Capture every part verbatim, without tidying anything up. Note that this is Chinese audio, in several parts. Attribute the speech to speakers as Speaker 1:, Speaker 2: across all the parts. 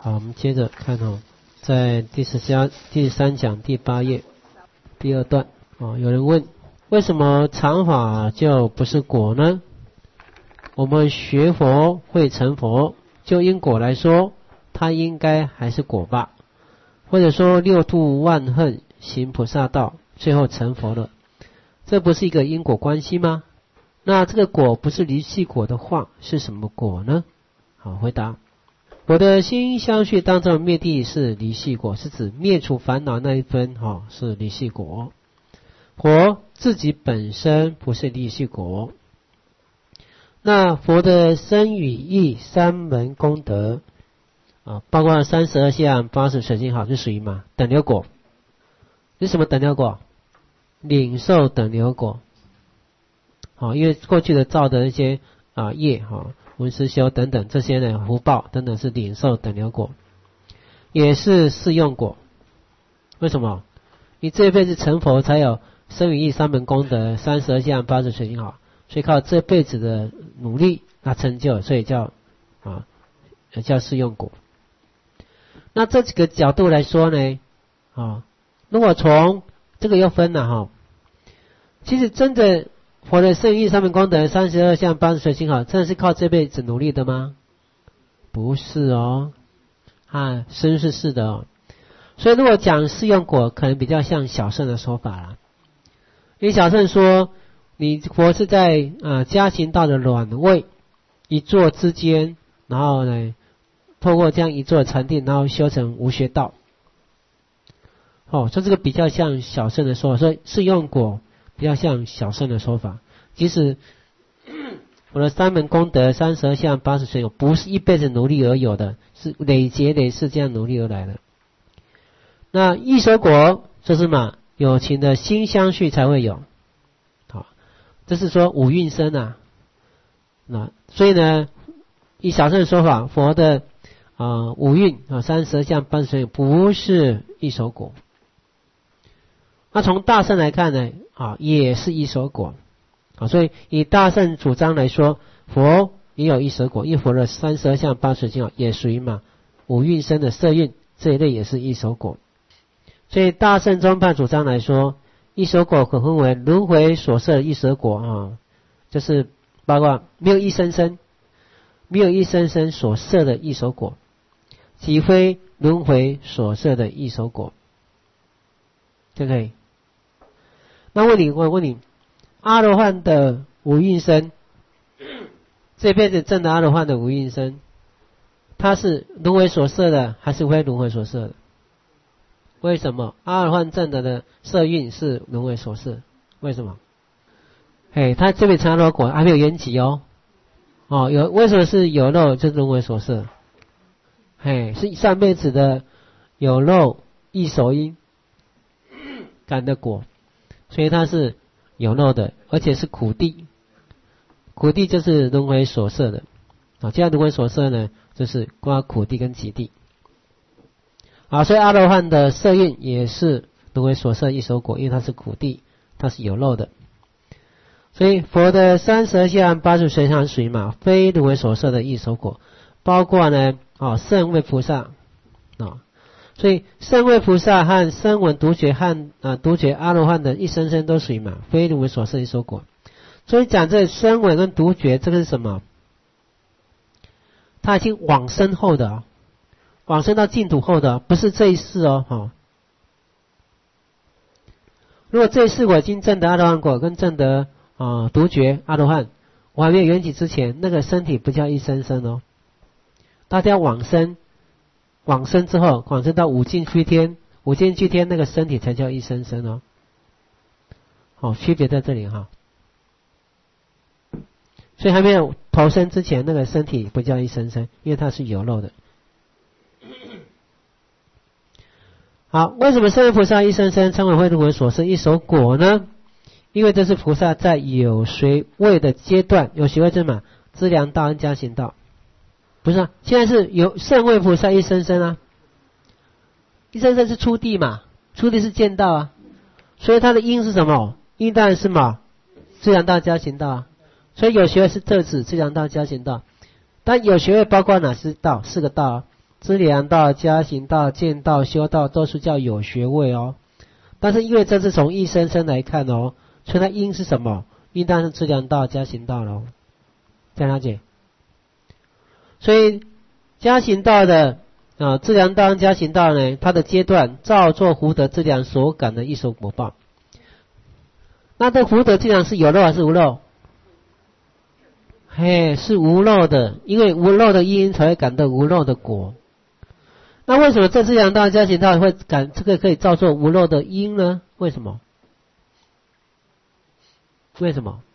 Speaker 1: 好，我们接着看哦，在第十三第三讲第八页第二段哦，有人问为什么常法就不是果呢？我们学佛会成佛，就因果来说，它应该还是果吧？或者说六度万恨行菩萨道，最后成佛了，这不是一个因果关系吗？那这个果不是离系果的话，是什么果呢？好，回答。我的心相续当中灭地是离系果，是指灭除烦恼那一分哈、哦、是离系果。佛自己本身不是离系果。那佛的身语意三门功德啊，包括三十二相八十随心好，就属于嘛等流果。是什么等流果？领受等流果。好，因为过去的造的一些啊业哈。文思修等等这些呢，福报等等是领受等流果，也是适用果。为什么？你这辈子成佛才有身语意三门功德、三十二相八十随心好，所以靠这辈子的努力那成就，所以叫啊叫适用果。那这几个角度来说呢，啊，如果从这个又分了哈，其实真的。佛的身语意三门功德、三十二相八十随心好，真的是靠这辈子努力的吗？不是哦，啊，生是是的哦。所以如果讲适用果，可能比较像小乘的说法啦。因为小乘说，你佛是在啊加行道的卵位一座之间，然后呢，透过这样一座禅定，然后修成无学道。哦，所以这个比较像小乘的说法，所以适用果。比较像小乘的说法，即使我的三门功德、三十二相、八十随心好，不是一辈子努力而有的，是累劫累世这样努力而来的。那异熟果就是嘛，有情的心相续才会有。好，这是说五蕴生啊。那所以呢，以小乘的说法，佛的啊、呃、五蕴啊三十二相、八十随心好不是异熟果。那从大乘来看呢，啊，也是异熟果，啊，所以以大乘主张来说，佛也有异熟果，因为佛的三十二相八十随心好也属于嘛五蕴生的色蕴这一类也是异熟果，所以大乘宗派主张来说，异熟果可分为轮回所摄的异熟果啊，就是包括没有一生生，没有一生生所摄的异熟果，即非轮回所摄的异熟果，对不对？那问你，我问你，阿罗汉的无蕴生，这辈子证的阿罗汉的无蕴生，他是轮回所摄的，还是非轮回所摄的？为什么阿罗汉证的的色蕴是轮回所摄？为什么？嘿，他这辈子阿罗果还没有缘起哦，哦，有为什么是有漏就是轮回所摄？嘿，是上辈子的有漏异熟因感的果。所以它是有漏的，而且是苦地，苦地就是轮回所摄的啊。这样轮回所摄呢，就是刮苦地跟极地啊。所以阿罗汉的色蕴也是轮回所摄异熟果，因为它是苦地，它是有漏的。所以佛的三十二相八十随心好属于嘛非轮回所摄的异熟果，包括呢啊圣位菩萨啊。所以圣位菩萨和声闻独觉和啊独觉阿罗汉的一生生都属于嘛非轮回所摄异熟果。所以讲这声闻跟独觉这个是什么？他已经往生后的、哦，往生到净土后的，不是这一世哦。哦如果这一世我已经证得阿罗汉果跟证得啊独觉阿罗汉，我还没有缘起之前，那个身体不叫一生生哦，大家往生。往生之后，往生到五境居天，五境居天那个身体才叫一生生哦。好、哦，区别在这里哈。所以还没有投生之前，那个身体不叫一生生，因为它是有漏的。好，为什么圣位菩萨一生生称为非轮回所摄异熟果呢？因为这是菩萨在有随位的阶段，有随位是嘛？资粮道跟加行道。不是啊，现在是有圣位菩萨一生生啊，一生生是初地嘛，初地是见道啊，所以它的因是什么？因当然是嘛，资粮道加行道啊，所以有学位是这指资粮道加行道，但有学位包括哪些道？四个道啊， 资粮道、加行道、见道、修道都是叫有学位哦。但是因为这是从一生生来看哦，所以它因是什么？因当然是资粮道、加行道喽。这样了解？所以加行道的啊，资粮道、加行道呢，它的阶段照作福德资粮所感的一手果报。那这福德资粮是有漏还是无漏？嘿，是无漏的，因为无漏的因才会感到无漏的果。那为什么这资粮道、加行道会感这个可以照作无漏的因呢？为什么？为什么？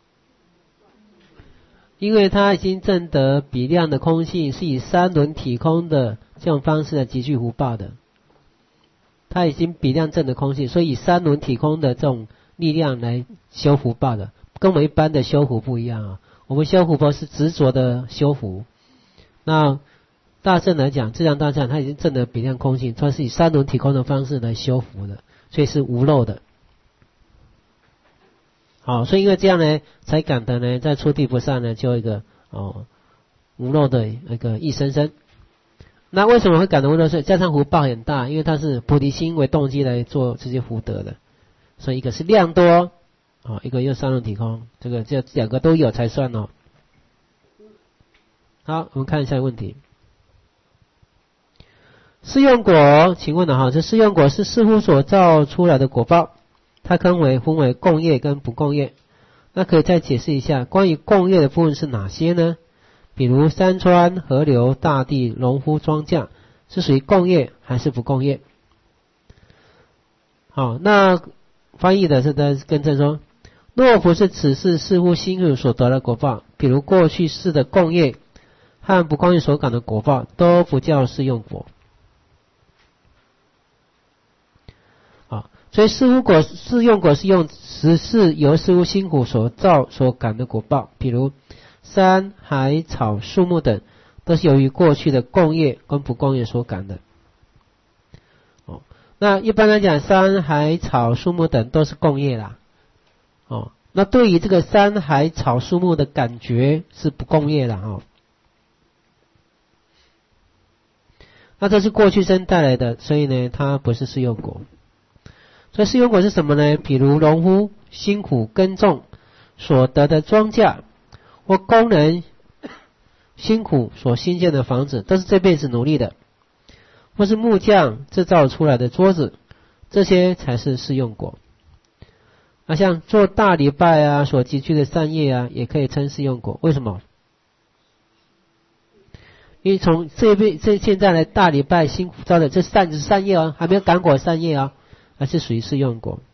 Speaker 1: 因为它已经证得比量的空性，是以三轮体空的这种方式来集聚福报的。它已经比量证得空性，所以以三轮体空的这种力量来修福报的，跟我们一般的修福不一样啊。我们修福报是执着的修福，那大圣来讲，资粮道上他已经证得比量空性，它是以三轮体空的方式来修福的，所以是无漏的。好，所以因为这样呢，才感得呢，在初地菩萨呢，就一个哦无漏的那个一生生。那为什么会感得无漏生？加上福报很大，因为它是菩提心为动机来做这些福德的，所以一个是量多。啊、哦，一个又三轮体空，这个这两个都有才算哦。好，我们看一下问题。适用果，请问了哈，这适用果是师父所造出来的果报，它分为分为共业跟不共业。那可以再解释一下，关于共业的部分是哪些呢？比如山川、河流、大地、农夫、庄稼，是属于共业还是不共业？好，那翻译的是在更正说。若不是此世师父辛苦所得的果报，比如过去世的共业和不共业所感的果报，都不叫适用果。啊，所以适用果适用果是用实世由师父辛苦所造所感的果报，比如山海草树木等，都是由于过去的共业跟不共业所感的。哦，那一般来讲，山海草树木等都是共业啦。哦，那对于这个山海草树木的感觉是不共业的哦。那这是过去生带来的，所以呢，它不是适用果。所以适用果是什么呢？比如农夫辛苦耕种所得的庄稼，或工人辛苦所新建的房子，都是这辈子努力的，或是木匠制造出来的桌子，这些才是适用果。那像做大礼拜啊，所积聚的善业啊，也可以称适用果。为什么？因为从这辈这现在来大礼拜辛苦造的这善是善业啊，还没有感果善业啊，还是属于适用果。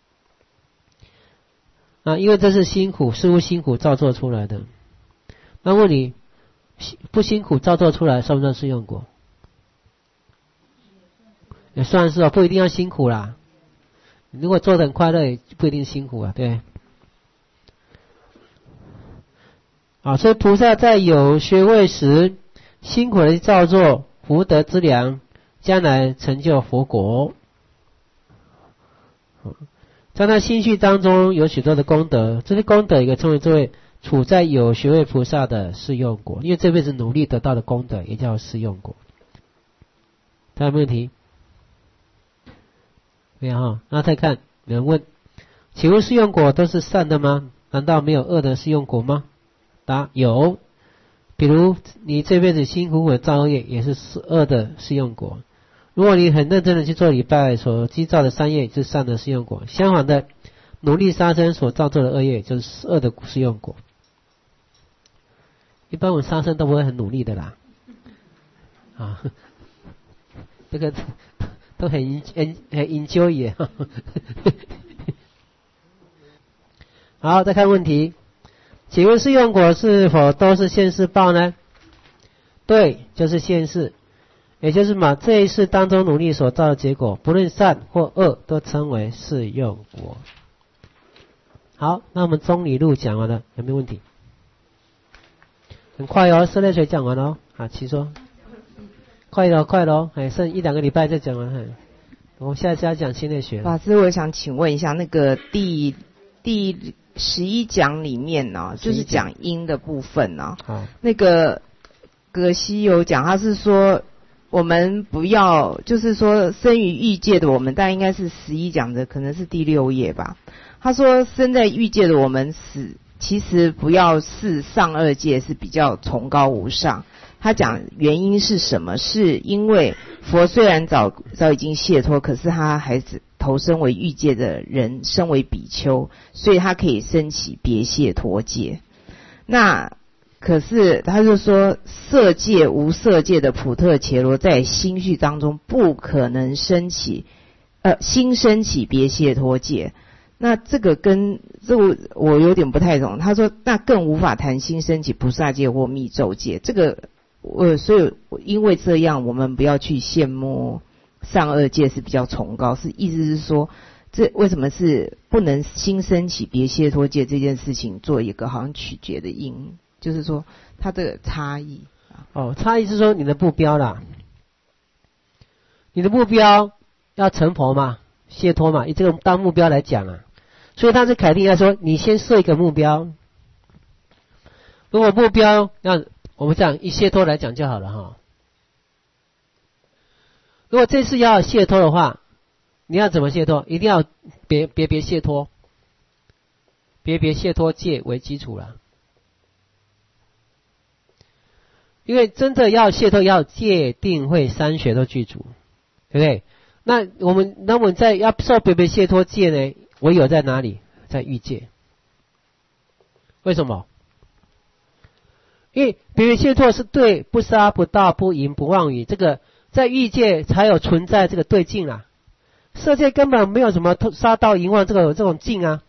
Speaker 1: 啊，因为这是辛苦，师父辛苦造作出来的。那问你，不辛苦造作出来，算不算适用果？也算是哦，不一定要辛苦啦。如果做得很快乐，也不一定辛苦啊，对。啊，所以菩萨在有学位时，辛苦的造作福德之粮，将来成就佛果。在他心绪当中有许多的功德，这些功德也可以称为这位处在有学位菩萨的适用果，因为这辈子努力得到的功德也叫适用果。还有没有问题？没有哈，那再看，有人问，请问适用果都是善的吗？难道没有恶的适用果吗？答：有。比如你这辈子辛苦苦的造恶业，也是恶的适用果。如果你很认真的去做礼拜，所积造的善业就是善的适用果。相反的，努力杀生所造作的恶业就是恶的适用果。一般我们杀生都不会很努力的啦，啊，这个都很很很 enjoy 好，再看问题，请问适用果是否都是现世报呢？对，就是现世，也就是把这一世当中努力所造的结果，不论善或恶，都称为适用果。好，那我们中理路讲完了，有没有问题？很快哦，室内水讲完了哦，啊，请说。快了，快了，哎，剩一两个礼拜就讲完。哎，我们下次要讲心类学了。
Speaker 2: 法师，我想请问一下，那个第第十一讲里面呢、啊，就是讲因的部分呢、啊。
Speaker 1: 好，
Speaker 2: 那个葛西有讲，他是说我们不要，就是说生于欲界的我们，但应该是十一讲的，可能是第六页吧。他说生在欲界的我们死，其实不要视上二界是比较崇高无上。他讲原因是什么？是因为佛虽然早早已经解脱，可是他还是投身为欲界的人，身为比丘，所以他可以升起别解脱界。那可是他就说色界无色界的普特伽罗在心绪当中不可能升起呃心升起别解脱界。那这个跟这个我有点不太懂。他说那更无法谈心升起菩萨界或密咒界。这个我所以因为这样我们不要去羡慕上二界是比较崇高，是意思是说这为什么是不能心升起别解脱界这件事情做一个好像取决的因，就是说它的差异。
Speaker 1: 哦，差异是说你的目标啦，你的目标要成佛嘛，解脱嘛，以这个当目标来讲啊，所以他是凯蒂要说你先设一个目标，如果目标让我们讲以解脱来讲就好了哈。如果这次要解脱的话，你要怎么解脱？一定要别别别解脱，别别解脱戒为基础了。因为真的要解脱，要戒定慧三学都具足，对不对？那我们那我们在要受别别解脱戒呢，唯有在哪里？在欲界。为什么？因为别别解脱是对不杀不盗不淫不妄语，这个在欲界才有存在这个对境啊。色界根本没有什么杀盗淫妄这个这种境啊，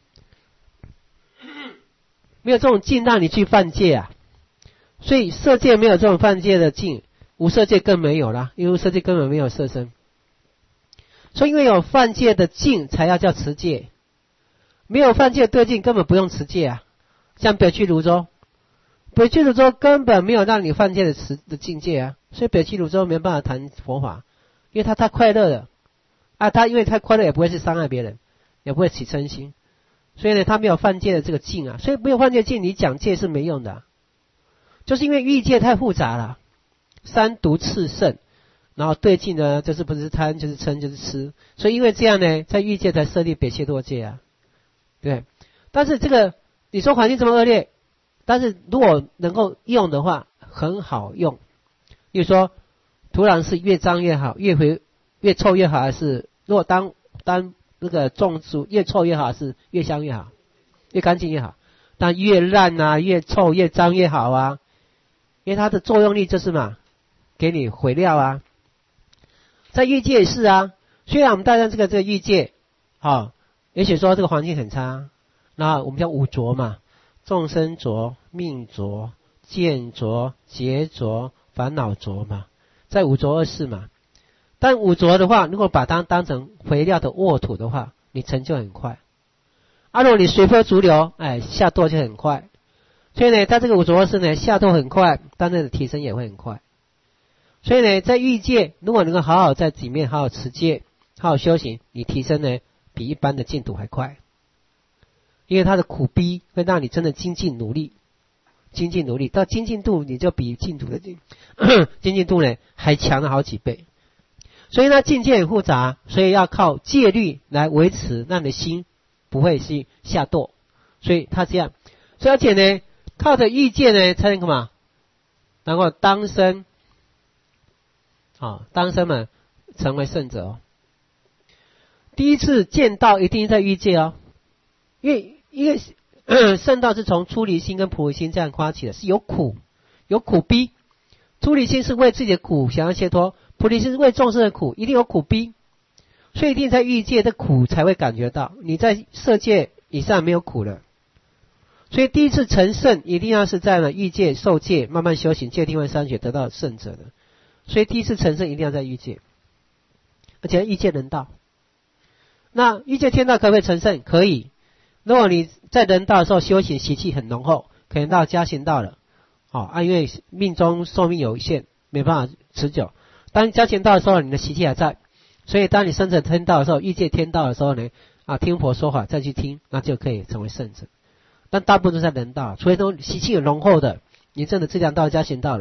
Speaker 1: 没有这种境让你去犯戒啊。所以色界没有这种犯戒的境，无色界更没有啦，因为无色界根本没有色身。所以因为有犯戒的境才要叫持戒，没有犯戒的对境根本不用持戒啊。像北俱泸州，北俱泸州根本没有让你犯戒的持的境界啊，所以北俱泸州没办法谈佛法，因为他太快乐了啊，他因为太快乐也不会去伤害别人，也不会起嗔心，所以呢他没有犯戒的这个境啊，所以没有犯戒的境你讲戒是没用的啊。就是因为欲界太复杂了，三毒炽盛，然后对境呢就是不是贪就是嗔就是痴，所以因为这样呢在欲界才设立别解脱戒啊，对。但是这个你说环境这么恶劣，但是如果能够用的话很好用。比如说土壤是越脏越好，越肥越臭越好，还是如果当当那个种植越臭越好，还是越香越好，越干净越好？但越烂啊越臭越脏越好啊，因为它的作用力就是嘛，给你毁料啊。在欲界也是啊，虽然我们带上这个这个欲界，好、哦，也许说这个环境很差，那我们叫五浊嘛，众生浊、命浊、见浊、劫浊、烦恼浊嘛，在五浊二世嘛。但五浊的话，如果把它当成肥料的沃土的话，你成就很快。啊，如果你随波逐流，哎，下堕就很快。所以呢，它这个五浊二世呢，下堕很快，但那个提升也会很快。所以呢，在欲界，如果能够好好在里面好好持戒，好好修行，你提升呢比一般的净土还快。因为它的苦逼会让你真的精进努力，精进努力到精进度，你就比净土的精精进度呢还强了好几倍。所以呢，境界很复杂，所以要靠戒律来维持，让你的心不会去下堕。所以他这样，所以而且呢，靠着欲界呢，才能干嘛？能够当生，啊、哦，当生们成为圣者哦。第一次见道一定在欲界哦，因为因为圣道是从出离心跟菩提心这样发起的，是有苦，有苦逼。出离心是为自己的苦想要解脱，菩提心是为众生的苦，一定有苦逼，所以一定在欲界的苦才会感觉到，你在色界以上没有苦了。所以第一次成圣一定要是在了欲界受戒，慢慢修行戒定慧三学得到圣者的。所以第一次成圣一定要在欲界，而且欲界人道。那欲界天道可不可以成圣？可以。如果你在人道的时候修行习气很浓厚，可能到加行道了，哦啊，因为命中寿命有限，没办法持久。当加行道的时候，你的习气还在，所以当你生成天道的时候，欲界天道的时候呢，啊，听佛说法再去听，那就可以成为圣者。但大部分都在人道，除非说习气很浓厚的，你真的自量道加行道了，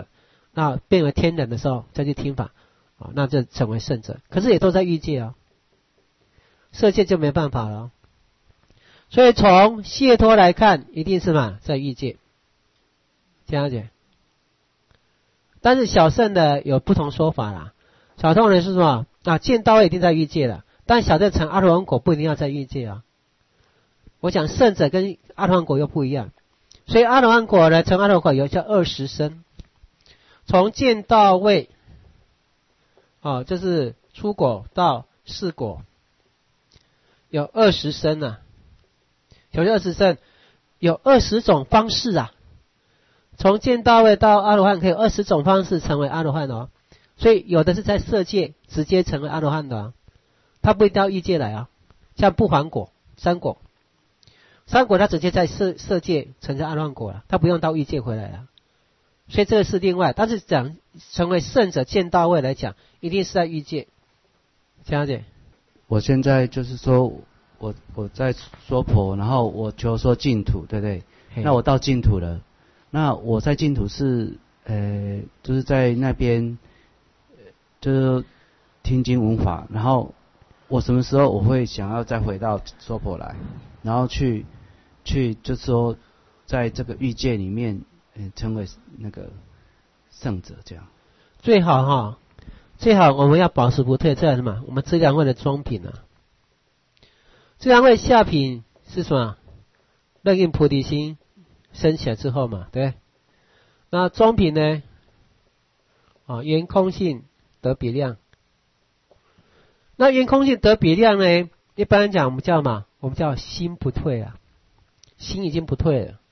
Speaker 1: 那变为天人的时候再去听法啊，那就成为圣者。可是也都在欲界啊，色界就没办法了。所以从解脱来看，一定是嘛在欲界，这样解。但是小圣的有不同说法啦。小圣人是什么啊？见道位一定在欲界了，但小圣成阿罗汉果不一定要在欲界啊。我讲圣者跟阿罗汉果又不一样，所以阿罗汉果呢，成阿罗汉果有叫二十生，从见道位，哦，就是出果到四果，有二十生啊。有二十生，有二十种方式啊。从见道位到阿罗汉可以有二十种方式成为阿罗汉哦。所以有的是在色界直接成为阿罗汉的啊，他不一定要欲界来啊。像不还果、三果，三果他直接在色色界成为阿罗汉果了，他不用到欲界回来了。所以这个是另外，但是讲成为圣者见道位来讲，一定是在欲界。了解？
Speaker 3: 我现在就是说。我我在娑婆，然后我求说净土，对不对？那我到净土了，那我在净土是呃，就是在那边，就是听经闻法，然后我什么时候我会想要再回到娑婆来，然后去去就是说，在这个欲界里面，呃，成为那个圣者这样。
Speaker 1: 最好哈，最好我们要保持不退，这是什么？我们资粮位的中品啊。资粮位下品是什么？楞严菩提心升起来之后嘛，对。那中品呢？啊，圆空性得比量。那圆空性得比量呢？一般来讲我们叫嘛？我们叫心不退啊，心已经不退了。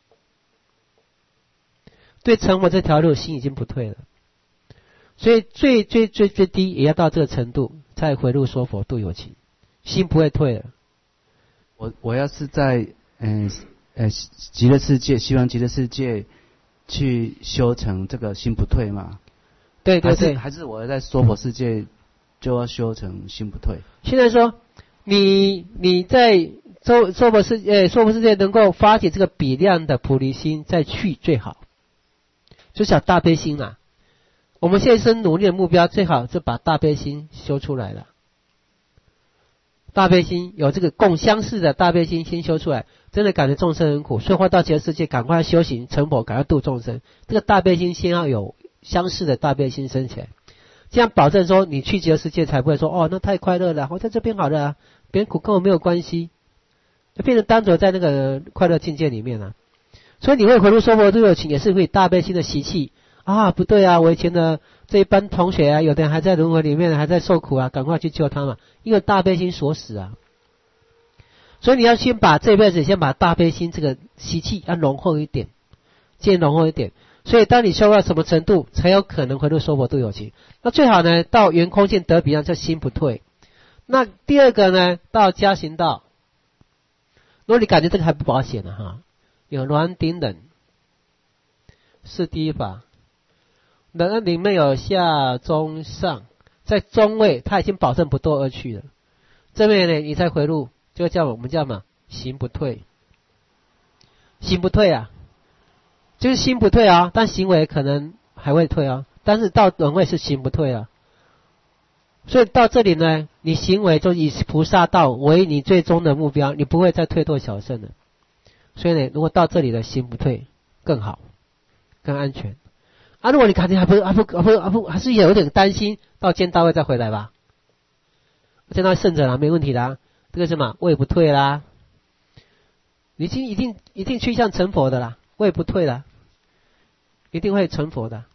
Speaker 1: 对成佛这条路，心已经不退了。所以最最最最低也要到这个程度，才回入说佛度有情，心不会退了。
Speaker 3: 我我要是在嗯呃极乐世界，希望极乐世界去修成这个心不退嘛？
Speaker 1: 对对对，
Speaker 3: 还是还是我在娑婆世界就要修成心不退。
Speaker 1: 现在说你你在娑娑婆世界娑婆世界能够发起这个比量的菩提心，再去最好，就是要大悲心啊。我们现在是努力的目标，最好是把大悲心修出来了。大悲心有这个共相似的大悲心先修出来，真的感觉众生很苦，所以回到极乐世界赶快修行成佛，赶快度众生。这个大悲心先要有相似的大悲心升起来，这样保证说你去极乐世界才不会说哦那太快乐了，我在这边好了啊，别人苦跟我没有关系，就变成单着在那个快乐境界里面了、啊。所以你会回入娑婆度有情，也是会大悲心的习气啊，不对啊，我以前的这一班同学啊，有的人还在轮回里面，还在受苦啊，赶快去救他嘛，因为大悲心所使啊。所以你要先把这辈子先把大悲心这个习气要浓厚一点，渐浓厚一点。所以当你修到什么程度，才有可能回入娑婆度有情。那最好呢，到圆空见得比量，叫心不退。那第二个呢，到加行道。如果你感觉这个还不保险了、啊、哈，有鸾顶忍、是第一法。那里面有下中上，在中位他已经保证不堕恶趣了，这边呢你再回入，就叫我们叫嘛行不退，行不退啊，就是心不退啊，但行为可能还会退啊，但是到轮位是行不退啊。所以到这里呢，你行为就以菩萨道为你最终的目标，你不会再退堕小圣了。所以呢，如果到这里的行不退更好，更安全。啊，如果你感觉还不还不还不还不还是有点担心，到见到位再回来吧。见到圣者啦，没问题啦。这个什么位不退啦，你已经一定一定趋向成佛的啦，位不退啦，一定会成佛的。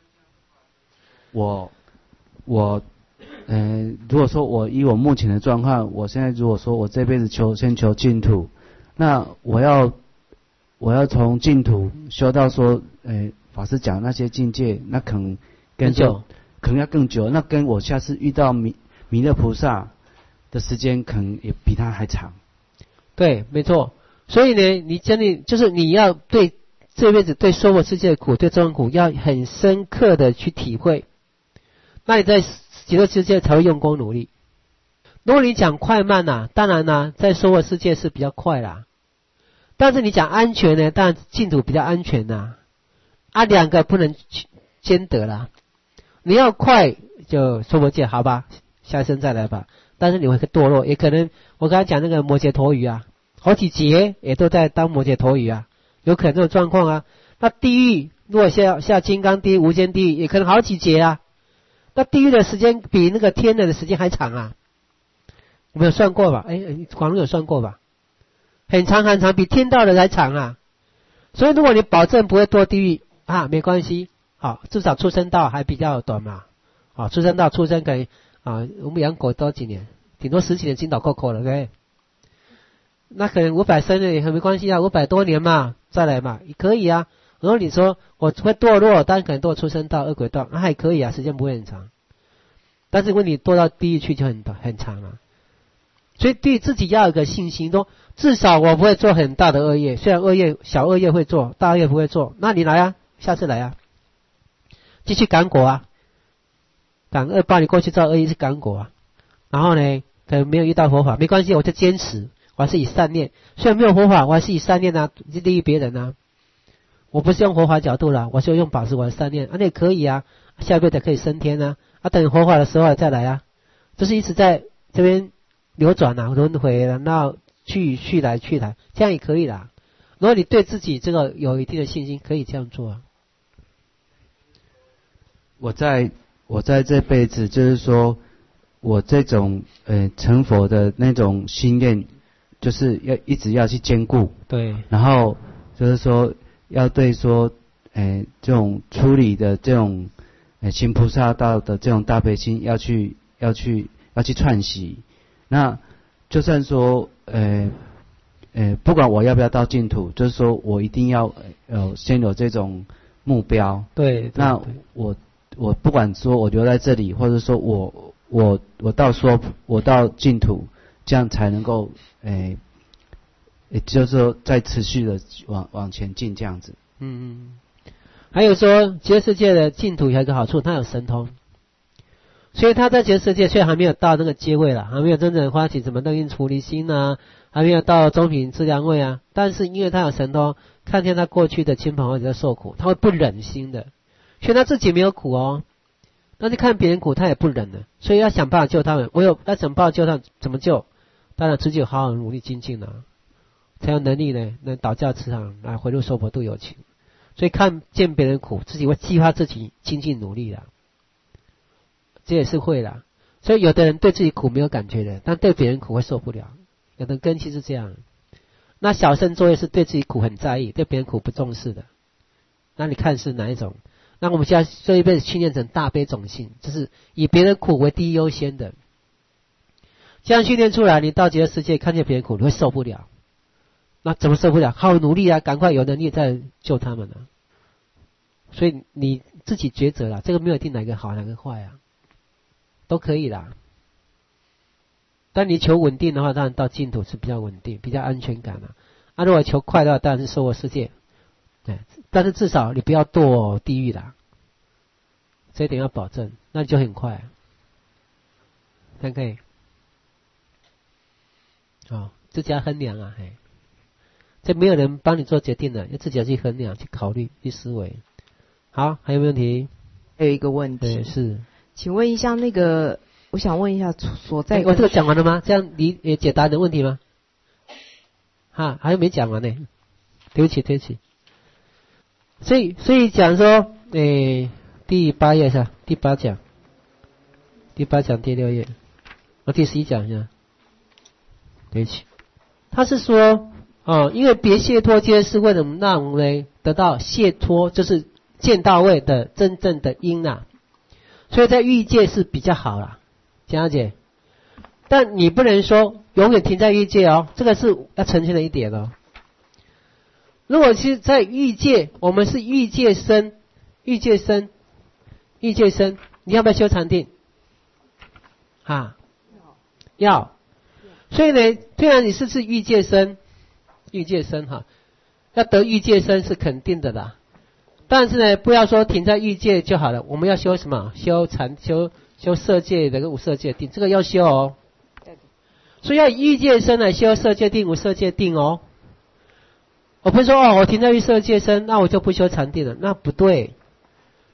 Speaker 3: 我我嗯、呃，如果说我以我目前的状况，我现在如果说我这辈子求先求净土，那我要我要从净土修到说，呃。法师讲那些境界，那可能跟就可能要更久，那跟我下次遇到弥弥勒菩萨的时间，可能也比他还长。
Speaker 1: 对，没错。所以呢，你真的就是你要对这辈子对娑婆世界的苦，对众生苦，要很深刻的去体会。那你在极乐世界才会用功努力。如果你讲快慢呐、啊，当然啦、啊，在娑婆世界是比较快啦。但是你讲安全呢，当然净土比较安全呐、啊。啊，两个不能兼得啦。你要快就娑婆界，好吧，下一生再来吧。但是你会堕落，也可能我刚才讲那个摩羯陀鱼啊，好几劫也都在当摩羯陀鱼啊，有可能这种状况啊。那地狱如果下下金刚地狱、无间地狱，也可能好几劫啊。那地狱的时间比那个天的时间还长啊，有没有算过吧？哎，广东有算过吧？很长很长，比天道的还长啊。所以如果你保证不会堕地狱啊，没关系，好，至少出生道还比较短嘛。啊，出生道出生可以啊，我们养狗多几年，顶多十几年金倒扣扣了，对不对？那可能五百生也很没关系啊，五百多年嘛，再来嘛，也可以啊。然后你说我会堕落，但可能堕出生道、恶鬼道，那还可以啊，时间不会很长。但是问题堕到地狱去就很短很长啊。所以对自己要有个信心，说至少我不会做很大的恶业，虽然恶业小恶业会做，大恶业不会做。那你来啊，下次来啊，继续赶果啊，赶恶报，你过去造恶业是赶果啊。然后呢，可能没有遇到佛法，没关系，我就坚持，我还是以善念。虽然没有佛法，我还是以善念啊，利益别人啊。我不是用佛法角度啦，我是用保持我的善念，啊，那也可以啊，下辈子可以升天啊，啊，等佛法的时候再来啊，就是一直在这边流转啊，轮回，然后去去来去来，这样也可以啦。如果你对自己这个有一定的信心，可以这样做啊。
Speaker 3: 我在我在这辈子，就是说我这种呃成佛的那种心念，就是要一直要去兼顾，
Speaker 1: 对，
Speaker 3: 然后就是说。要对说，诶、呃，这种处理的这种，诶、呃，行菩萨道的这种大悲心，要去，要去，要去串习。那就算说，呃，呃，不管我要不要到净土，就是说我一定要，呃，先有这种目标。
Speaker 1: 对。对
Speaker 3: 那我我不管说我留在这里，或者说我我我到说我到净土，这样才能够，诶、呃。也就是说，在持续的往往前进这样子。
Speaker 1: 嗯嗯。还有说，极乐世界的净土有一个好处，它有神通。所以他在极乐世界虽然还没有到那个阶位了，还没有真正发起什么楞严出离心啊，还没有到中品资粮位啊，但是因为他有神通，看见他过去的亲朋好友在受苦，他会不忍心的。虽然他自己没有苦哦，但是看别人苦，他也不忍的，所以要想办法救他们。我有要想办法救他们，怎么救？当然自己有好好努力精进了、啊。才有能力呢，能倒驾慈航，来回入娑婆度有情。所以看见别人苦，自己会激发自己精进努力的，这也是会的。所以有的人对自己苦没有感觉的，但对别人苦会受不了。有的根基是这样。那小乘作业是对自己苦很在意，对别人苦不重视的。那你看是哪一种？那我们现在这一辈子训练成大悲种性，就是以别人苦为第一优先的。这样训练出来，你到极乐世界看见别人苦，你会受不了。那怎么受不了？好努力啊，赶快有能力再救他们啊。所以你自己抉择啦，这个没有一定哪个好哪个坏啊，都可以啦。但你求稳定的话，当然到净土是比较稳定，比较安全感啊。啊，如果求快的话，当然是娑婆世界。哎，但是至少你不要堕地狱啦，这一点要保证，那你就很快。看可以，哦，自己要衡量啊，嘿。这没有人帮你做决定的，要自己要去衡量、去考虑、去思维。好，还有没有问题？
Speaker 2: 还有一个问题，
Speaker 1: 对，是，
Speaker 2: 请问一下那个，我想问一下所在、欸，
Speaker 1: 我这个讲完了吗？这样你也解答你的问题吗？哈，还有没讲完呢？对不起，对不起。所以，所以讲说，诶，第八页是吧？第八讲，第八讲第六页，我第十一讲一下。对不起，他是说。哦，因为别解脱戒是为了让我们得到解脱，就是见到位的真正的因啊，所以在欲界是比较好啦，江姐。但你不能说永远停在欲界哦，这个是要澄清的一点哦。如果是在欲界，我们是欲界生，欲界生，欲界生，你要不要修禅定？啊，要。所以呢，虽然你是是欲界生。欲界生哈，要得欲界生是肯定的啦，但是呢，不要说停在欲界就好了，我们要修什么？修禅，修修色界的跟无色界定，这个要修哦。所以要以欲界生来修色界定、无色界定哦。我不是说哦，我停在欲色界生，那我就不修禅定了，那不对。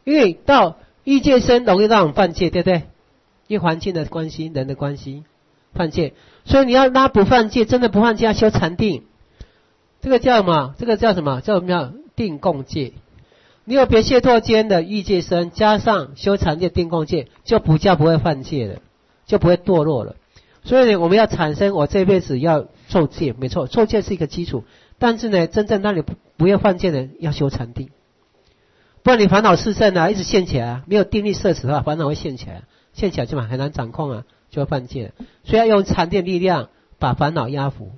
Speaker 1: 因为到欲界生容易让我们犯戒，对不对？因为环境的关系，人的关系，犯戒。所以你要拉不犯戒，真的不犯戒，要修禅定。这个叫什么？这个叫什么？叫什么叫定共戒？你有别解脱间的欲界生，加上修禅定定共戒，就不叫不会犯戒了，就不会堕落了。所以呢，我们要产生我这辈子要受戒，没错，受戒是一个基础。但是呢，真正让你不不要犯戒的，要修禅定，不然你烦恼炽盛啊，一直现起来啊，没有定力摄持的话，烦恼会现起来，现起来就嘛很难掌控啊，就会犯戒了。所以要用禅定力量把烦恼压服。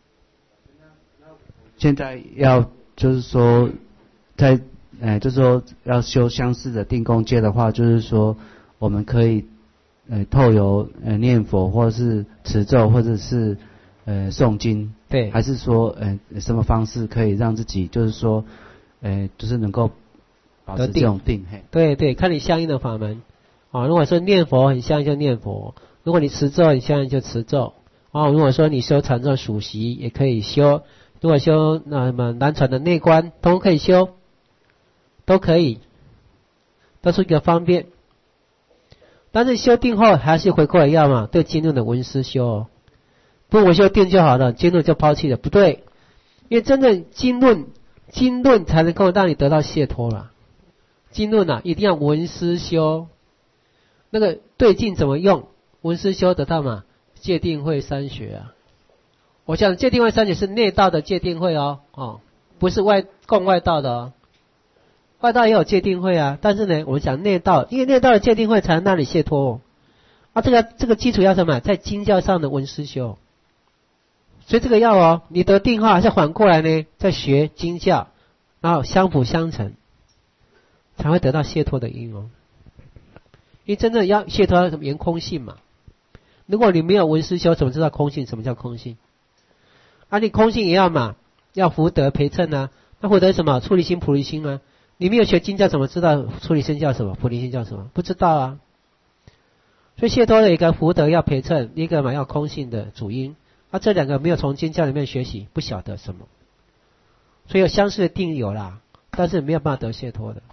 Speaker 3: 现在要就是说，在呃，就是说要修相似的定共戒的话，就是说我们可以呃透由呃念佛，或者是持咒，或者是呃诵经，
Speaker 1: 对，
Speaker 3: 还是说呃什么方式可以让自己就是说呃就是能够保持这种定？嘿，
Speaker 1: 对对，看你相应的法门啊。如果说念佛很相应就念佛，如果你持咒很相应就持咒啊。如果说你修禅宗属习也可以修，如果修那么南传的内观都可以修，都可以，都是一个方便。但是修定后还是回过来要嘛，对经论的闻思修哦，不我修定就好了，经论就抛弃了，不对，因为真正经论经论才能够让你得到解脱了。经论啊，一定要闻思修。那个对境怎么用？闻思修得到嘛？戒定慧三学啊。我讲戒定慧三学是内道的戒定慧哦，哦，不是外共外道的哦。外道也有戒定慧啊，但是呢，我们讲内道，因为内道的戒定慧才能让你解脱哦。啊，这个这个基础要什么？在经教上的闻思修。所以这个要哦，你得定后还是反过来呢，再学经教，然后相辅相成，才会得到解脱的因哦。因为真正要解脱，什么言空性嘛？如果你没有闻思修，怎么知道空性？什么叫空性？啊，你空性也要嘛，要福德陪衬啊。那福德什么？出离心、菩提心啊。你没有学经教，怎么知道出离心叫什么？菩提心叫什么？不知道啊。所以解脱的一个福德要陪衬，一个嘛要空性的主因。啊，这两个没有从经教里面学习，不晓得什么。所以有相似的定有啦，但是没有办法得解脱的。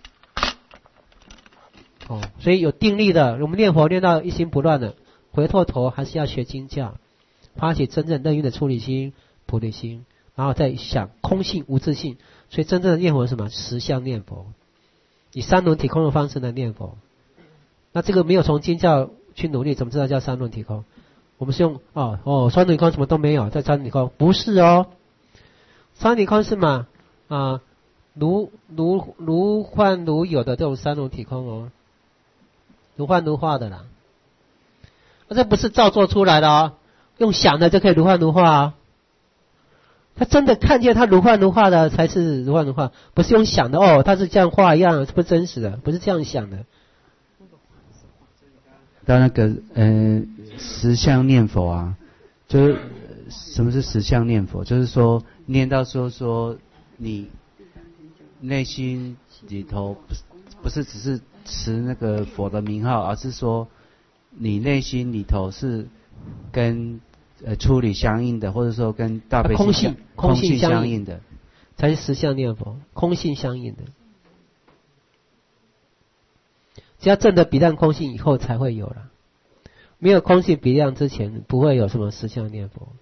Speaker 1: 哦，所以有定力的，我们念佛念到一心不乱的，回过头还是要学经教，发起真正内蕴的出离心、菩提心，然后再想空性、无自性。所以真正的念佛是什么？实相念佛，以三轮体空的方式来念佛。那这个没有从经教去努力，怎么知道叫三轮体空？我们是用哦哦三轮体空什么都没有，在三轮体空不是哦，三轮体空是嘛啊如如如幻如有的这种三轮体空哦，如幻如化的啦。那这不是造作出来的哦，用想的就可以如幻如化啊。他真的看见他如幻如化的才是如幻如化，不是用想的哦，他是这样画一样，是不是真实的？不是这样想的。
Speaker 3: 到那个呃实相念佛啊，就是什么是实相念佛？就是说念到说说你内心里头不是不是只是持那个佛的名号，而是说你内心里头是跟呃处理相应的，或者说跟大悲
Speaker 1: 空性
Speaker 3: 空
Speaker 1: 性
Speaker 3: 相应的，
Speaker 1: 才是实相念佛，空性相应的。只要证得彼岸空性以后才会有了，没有空性彼岸之前不会有什么实相念佛。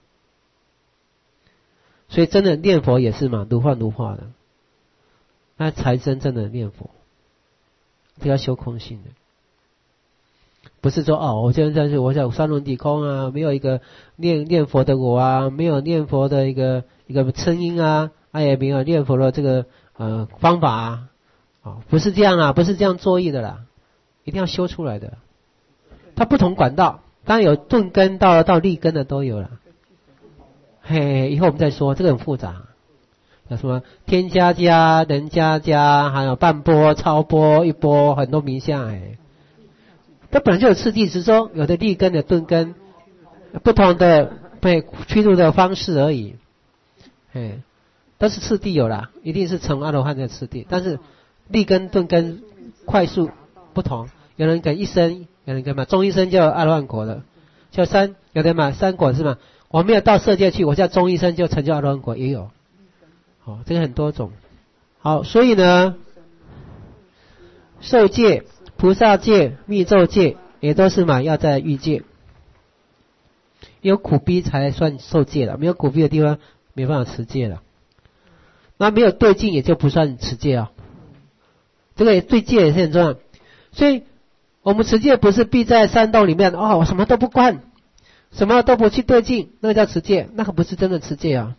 Speaker 1: 所以真的念佛也是嘛，如幻如化的，那才真正的念佛，这要修空性的。不是说哦，我现在是我想三轮体空啊，没有一个念念佛的我啊，没有念佛的一个一个称音啊，哎也没有念佛的这个呃方法啊，哦，不是这样啊，不是这样作意的啦，一定要修出来的。它不同管道，当然有顿根到到立根的都有了。嘿，以后我们再说，这个很复杂，有什么天加加、人加加，还有半波、超波、一波，很多名相哎。它本来就有次第，只是说有的立根的顿根，不同的被驱入的方式而已。哎，都是次第有啦，一定是成阿罗汉的次第，但是立根顿根快速不同，有人跟一生，有人跟嘛中一生就阿罗汉果了，叫三，有的嘛三果是嘛，我没有到色界去，我叫中一生就成就阿罗汉果也有。好，这个很多种。好，所以呢， 受戒、菩萨戒、密咒戒也都是嘛，要在欲界。有苦逼才算受戒了，没有苦逼的地方没办法持戒了。那没有对境也就不算持戒啊。这个对戒也是很重要，所以我们持戒不是闭在山洞里面哦，我什么都不管，什么都不去对境，那个叫持戒，那可不是真的持戒啊。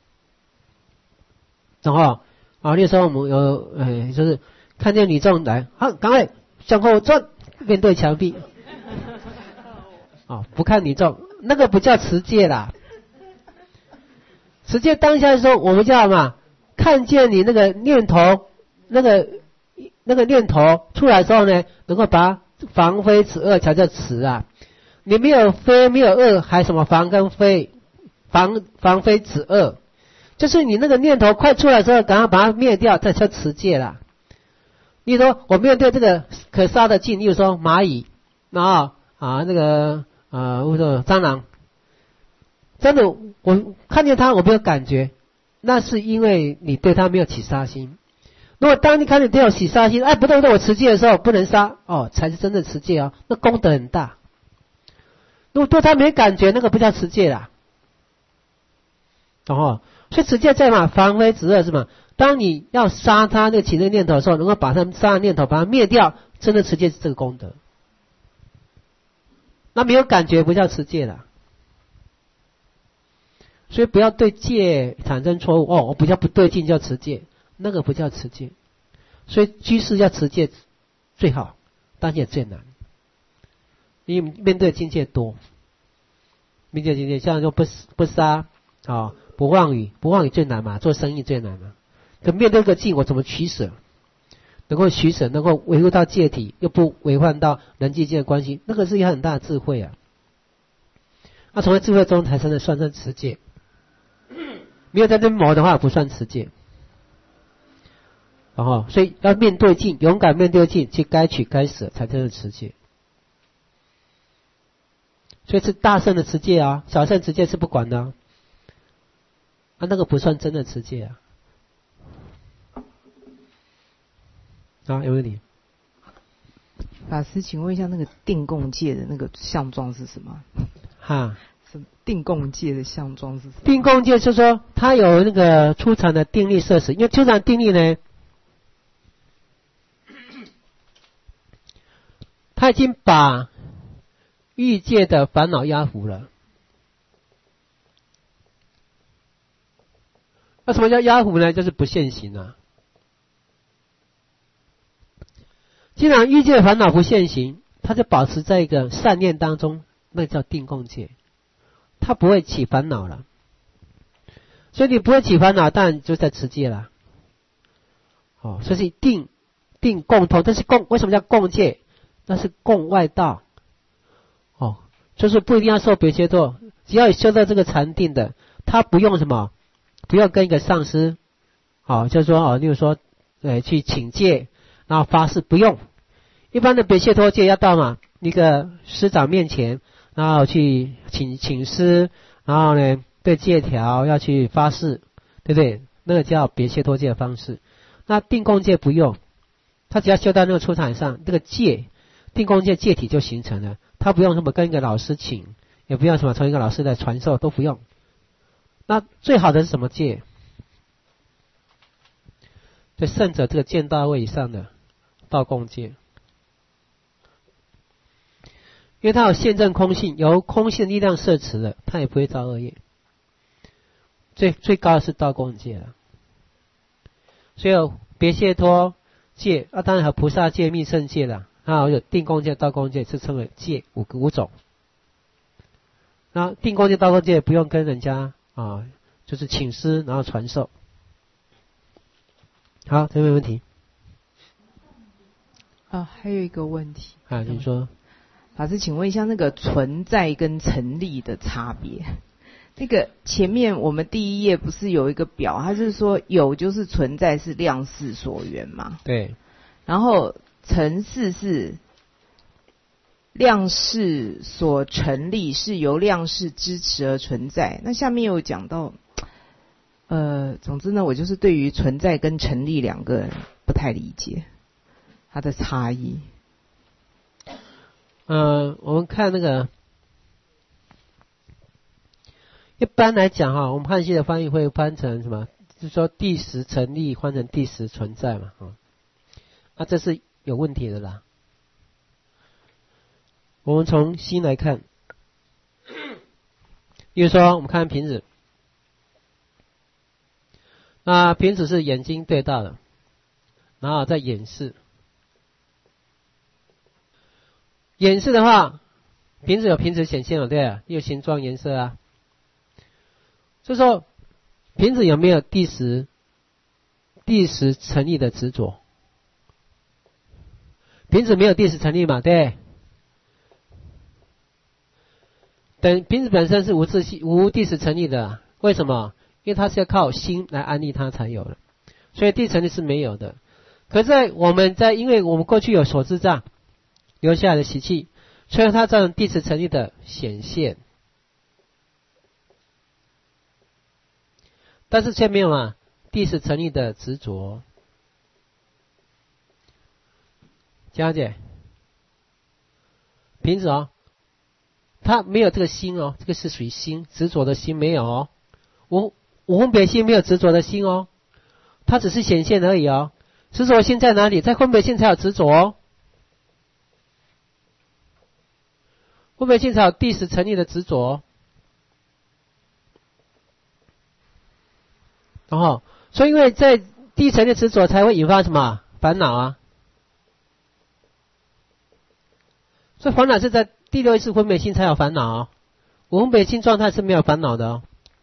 Speaker 1: 然后啊，那时候我们有呃，就是看见女众来，好，赶快向后转，面对墙壁，啊，不看女众，那个不叫持戒啦。持戒当下的时候，我们叫什么？看见你那个念头，那个那个念头出来之后呢，能够把它防非止恶才叫持啊。你没有非没有恶，还什么防跟非？防防非止恶。就是你那个念头快出来之后，赶快把它灭掉，这叫持戒啦。例如说，我面对这个可杀的境，例如说蚂蚁，然后啊那个啊或者蟑螂，真的我看见它我没有感觉，那是因为你对它没有起杀心。如果当你看见对有起杀心，哎不对不对，我持戒的时候不能杀，哦才是真的持戒哦，那功德很大。如果对它没感觉，那个不叫持戒啦。哦。所以持戒在嘛，防非止恶是嘛？当你要杀他那个起那个念头的时候，能够把他杀的念头把它灭掉，真的持戒是这个功德。那没有感觉不叫持戒了。所以不要对戒产生错误哦，我比较不对劲叫持戒，那个不叫持戒。所以居士要持戒最好，但也最难，因为面对境界多，面对境界像说不不杀啊。哦不妄语，不妄语最难嘛，做生意最难嘛。可面对这个境，我怎么取舍？能够取舍，能够维护到戒体，又不违反到人际间的关系，那个是一个很大的智慧啊。那从智慧中才才能算成持戒。没有在这磨的话，不算持戒。然后，所以要面对境，勇敢面对境，去该取该舍，才真的持戒。所以是大圣的持戒啊，小圣持戒是不管的啊。啊，那个不算真的持戒啊！啊，有问题？
Speaker 2: 法师，请问一下，那个定共戒的那个相状是什么？
Speaker 1: 哈，
Speaker 2: 什么定共戒的相状是什么？
Speaker 1: 定共戒就是说，它有那个出场的定力摄持，因为出场定力呢，他已经把欲界的烦恼压服了。那什么叫压服呢？就是不现行啊。既然欲界烦恼不现行，它就保持在一个善念当中，那叫定共戒，它不会起烦恼了。所以你不会起烦恼，当然就在持戒了。哦，所以定定共通，这是共，为什么叫共戒？那是共外道。哦，就是不一定要受别解脱，只要修到这个禅定的，他不用什么。不要跟一个上师，好、哦，就是说哦，例如说，呃，去请戒，然后发誓不用。一般的别解脱戒要到嘛，一个师长面前，然后去请请师，然后呢对戒条要去发誓，对不对？那个叫别解脱戒的方式。那定共戒不用，他只要修到那个出场上，这个戒定共戒戒体就形成了，他不用什么跟一个老师请，也不用什么从一个老师来传授，都不用。那最好的是什么戒？对圣者这个见大位以上的道共戒，因为它有现证空性，由空性力量摄持的，它也不会造恶业。最最高的是道共戒了，所以有别解脱戒啊，当然还有菩萨戒、密乘戒了，还有定共戒、道共戒，是称为戒五个五种。那定共戒、道共戒不用跟人家。啊，就是请师，然后传授。好，这没问题。
Speaker 2: 啊，还有一个问题。
Speaker 1: 啊，你说。
Speaker 2: 法师，请问一下，那个存在跟成立的差别？那个前面我们第一页不是有一个表，它是说有就是存在是量事所缘嘛？
Speaker 1: 对。
Speaker 2: 然后成事是量事所成立，是由量事支持而存在。那下面有讲到，呃，总之呢，我就是对于存在跟成立两个人不太理解。 它的差异。
Speaker 1: 呃，我们看那个，一般来讲哈，我们汉系的翻译会翻成什么？就是说第十成立换成第十存在嘛，啊，啊，这是有问题的啦。我们从心来看，比如说我们看瓶子，那瓶子是眼睛对到的，然后再演示。演示的话，瓶子有瓶子显现了，对啊，有形状、颜色啊。就说瓶子有没有第十第十成立的执着？瓶子没有第十成立嘛，对。等瓶子本身是无自性、无第十成立的，为什么？因为它是要靠心来安利它才有的，所以第十成立是没有的。可是在我们在，因为我们过去有所知障留下来的习气，所以它造成第十成立的显现，但是却没有啊第十成立的执着。佳姐，瓶子哦。它没有这个心哦，这个是属于心执着的心没有哦，无无分别心没有执着的心哦，它只是显现而已哦。执着心在哪里？在分别心才有执着哦，分别心才有第十成立的执着。然后，所以因为在第一层的执着才会引发什么烦恼啊？所以烦恼是在第六意识分别心才有烦恼哦，无分别心状态是没有烦恼的哦。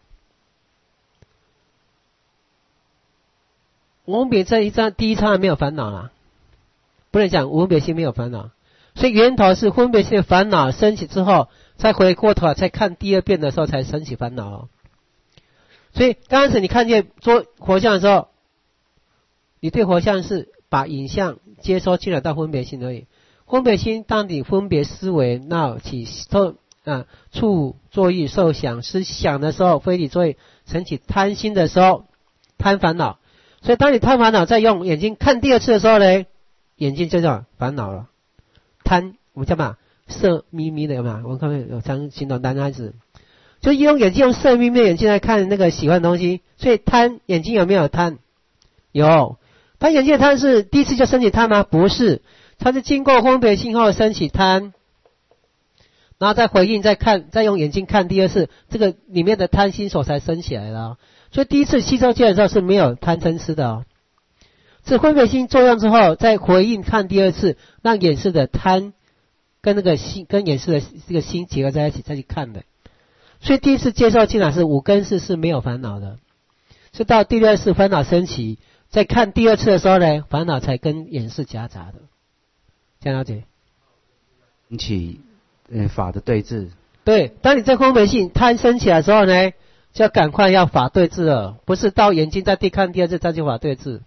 Speaker 1: 无分别这一张第一刹那没有烦恼啦，不能讲无分别心没有烦恼。所以源头是分别心的烦恼升起之后，再回过头再看第二遍的时候才升起烦恼哦。所以刚开始你看见做活像的时候，你对活像是把影像接收进来到分别心而已。分别心当你分别思维闹起透啊触作意受想思想的时候，非理作意升起贪心的时候，贪烦恼。所以当你贪烦恼再用眼睛看第二次的时候呢，眼睛就叫烦恼了。贪我们叫嘛色眯眯的有没有？我们看看有常形容男孩子，就用眼睛用色眯眯的眼睛来看那个喜欢的东西，所以贪眼睛有没有贪？有。他眼睛的贪是第一次就升起贪吗？不是。它是经过分别心后升起贪，然后再回应，再看，再用眼睛看第二次，这个里面的贪心所才升起来了。所以第一次吸收进来的时候是没有贪嗔痴的哦，是分别心作用之后，再回应看第二次，让眼识的贪跟那个心跟眼识的这个心结合在一起再去看的。所以第一次接受进来是五根识是没有烦恼的，是到第二次烦恼升起，再看第二次的时候呢，烦恼才跟眼识夹杂的。这样了解？
Speaker 3: 引起呃法的对峙。
Speaker 1: 对，当你在分别性贪升起来的时候呢，就要赶快要法对峙了，不是到眼睛再地看第二次再去法对峙。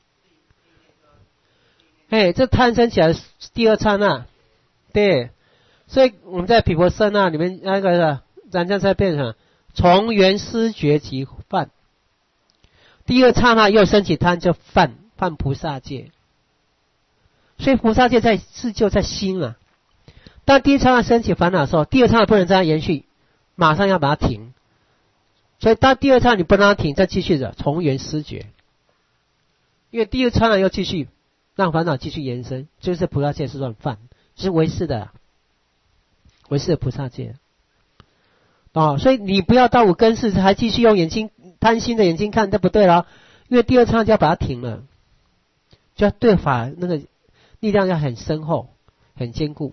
Speaker 1: 哎，这贪升起来第二刹那，对，所以我们在毗婆舍那里面那个染将才变成从缘思觉即犯，第二刹那又升起贪就犯犯菩萨戒。所以菩萨戒在是就在心啊。当第一刹那升起烦恼的时候，第二刹那不能这样延续，马上要把它停。所以当第二刹那你不让它停，再继续的从缘思觉，因为第二刹那又继续让烦恼继续延伸，就是菩萨戒是乱犯，是唯识的，唯识的菩萨戒。哦，所以你不要到五根识还继续用眼睛贪心的眼睛看，这不对了，因为第二刹那就要把它停了，就要对法那个力量要很深厚，很坚固。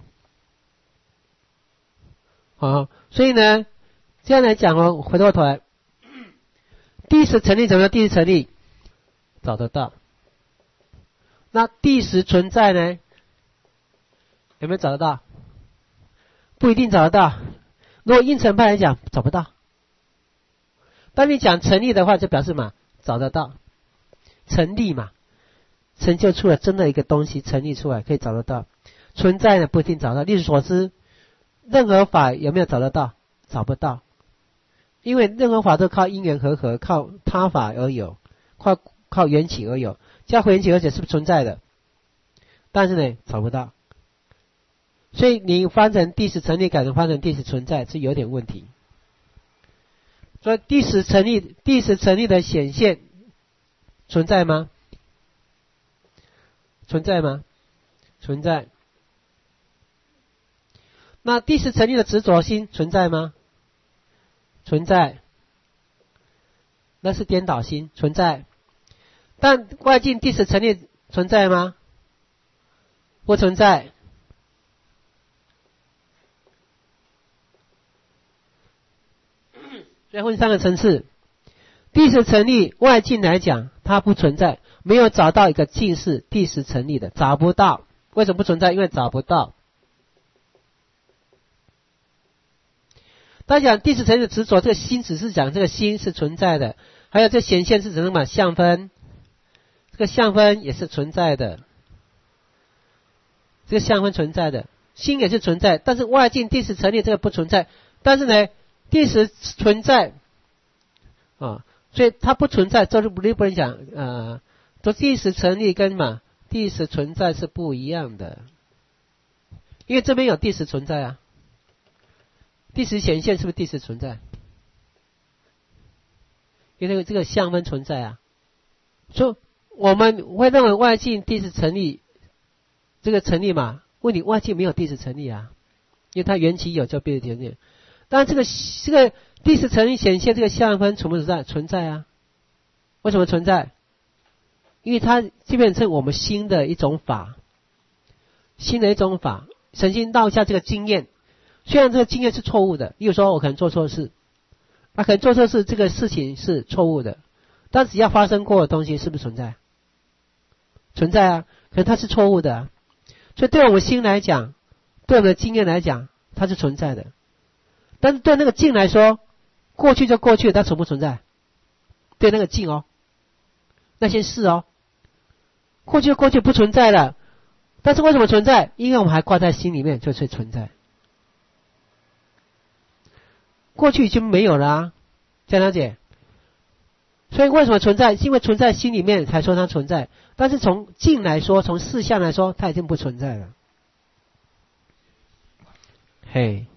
Speaker 1: 好，所以呢，这样来讲哦，回过头来，第十成立怎么样？第十成立找得到。那第十存在呢？有没有找得到？不一定找得到。如果应成派来讲，找不到。当你讲成立的话，就表示嘛，找得到，成立嘛。成就出了真的一个东西，成立出来可以找得到。存在呢不一定找得到。例如所知，任何法有没有找得到？找不到，因为任何法都靠因缘和合，靠他法而有，靠靠缘起而有。加缘起而且是不是存在的？ 但是呢找不到。所以你翻成第十成立改成翻成第十存在是有点问题。所以第十成立第十成立的显现存在吗？存在吗？存在。那第十成立的执着心存在吗？存在。那是颠倒心，存在。但外境第十成立存在吗？不存在。所以分三个层次。第十成立外境来讲，它不存在，没有找到一个境是第十成立的，找不到。为什么不存在？因为找不到。大家讲第十成立的执着，这个心只是讲这个心是存在的，还有这显现是什么嘛？相分，这个相分也是存在的，这个相分存在的，心也是存在，但是外境第十成立这个不存在，但是呢，第十存在啊，所以它不存在，这就不不能讲呃，这第十成立跟嘛第十存在是不一样的，因为这边有第十存在啊。第十显现是不是第十存在？因为这个这个相分存在啊，所以我们会认为外境第十成立，这个成立嘛？问题外境没有第十成立啊，因为它缘起有叫第十成立。但这个这个第十成立显现这个相分存不存在？存在啊。为什么存在？因为它基本是我们新的一种法，新的一种法，曾经落下这个经验。虽然这个经验是错误的，例如说我可能做错事，那可能做错事这个事情是错误的，但只要发生过的东西是不是存在？存在啊，可是它是错误的啊。所以对我们心来讲，对我们的经验来讲，它是存在的。但是对那个境来说，过去就过去了，它存不存在？对那个境哦，那些事哦，过去就过去不存在了。但是为什么存在？因为我们还挂在心里面，就会存在。过去已经没有了啊，江良姐。所以为什么存在？因为存在心里面才说它存在，但是从境来说，从事项来说，它已经不存在了。嘿，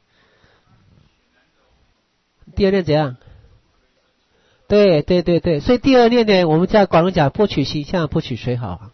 Speaker 1: 第二念怎样？对对对对，所以第二念呢，我们在广东讲不取形象，不取谁好啊？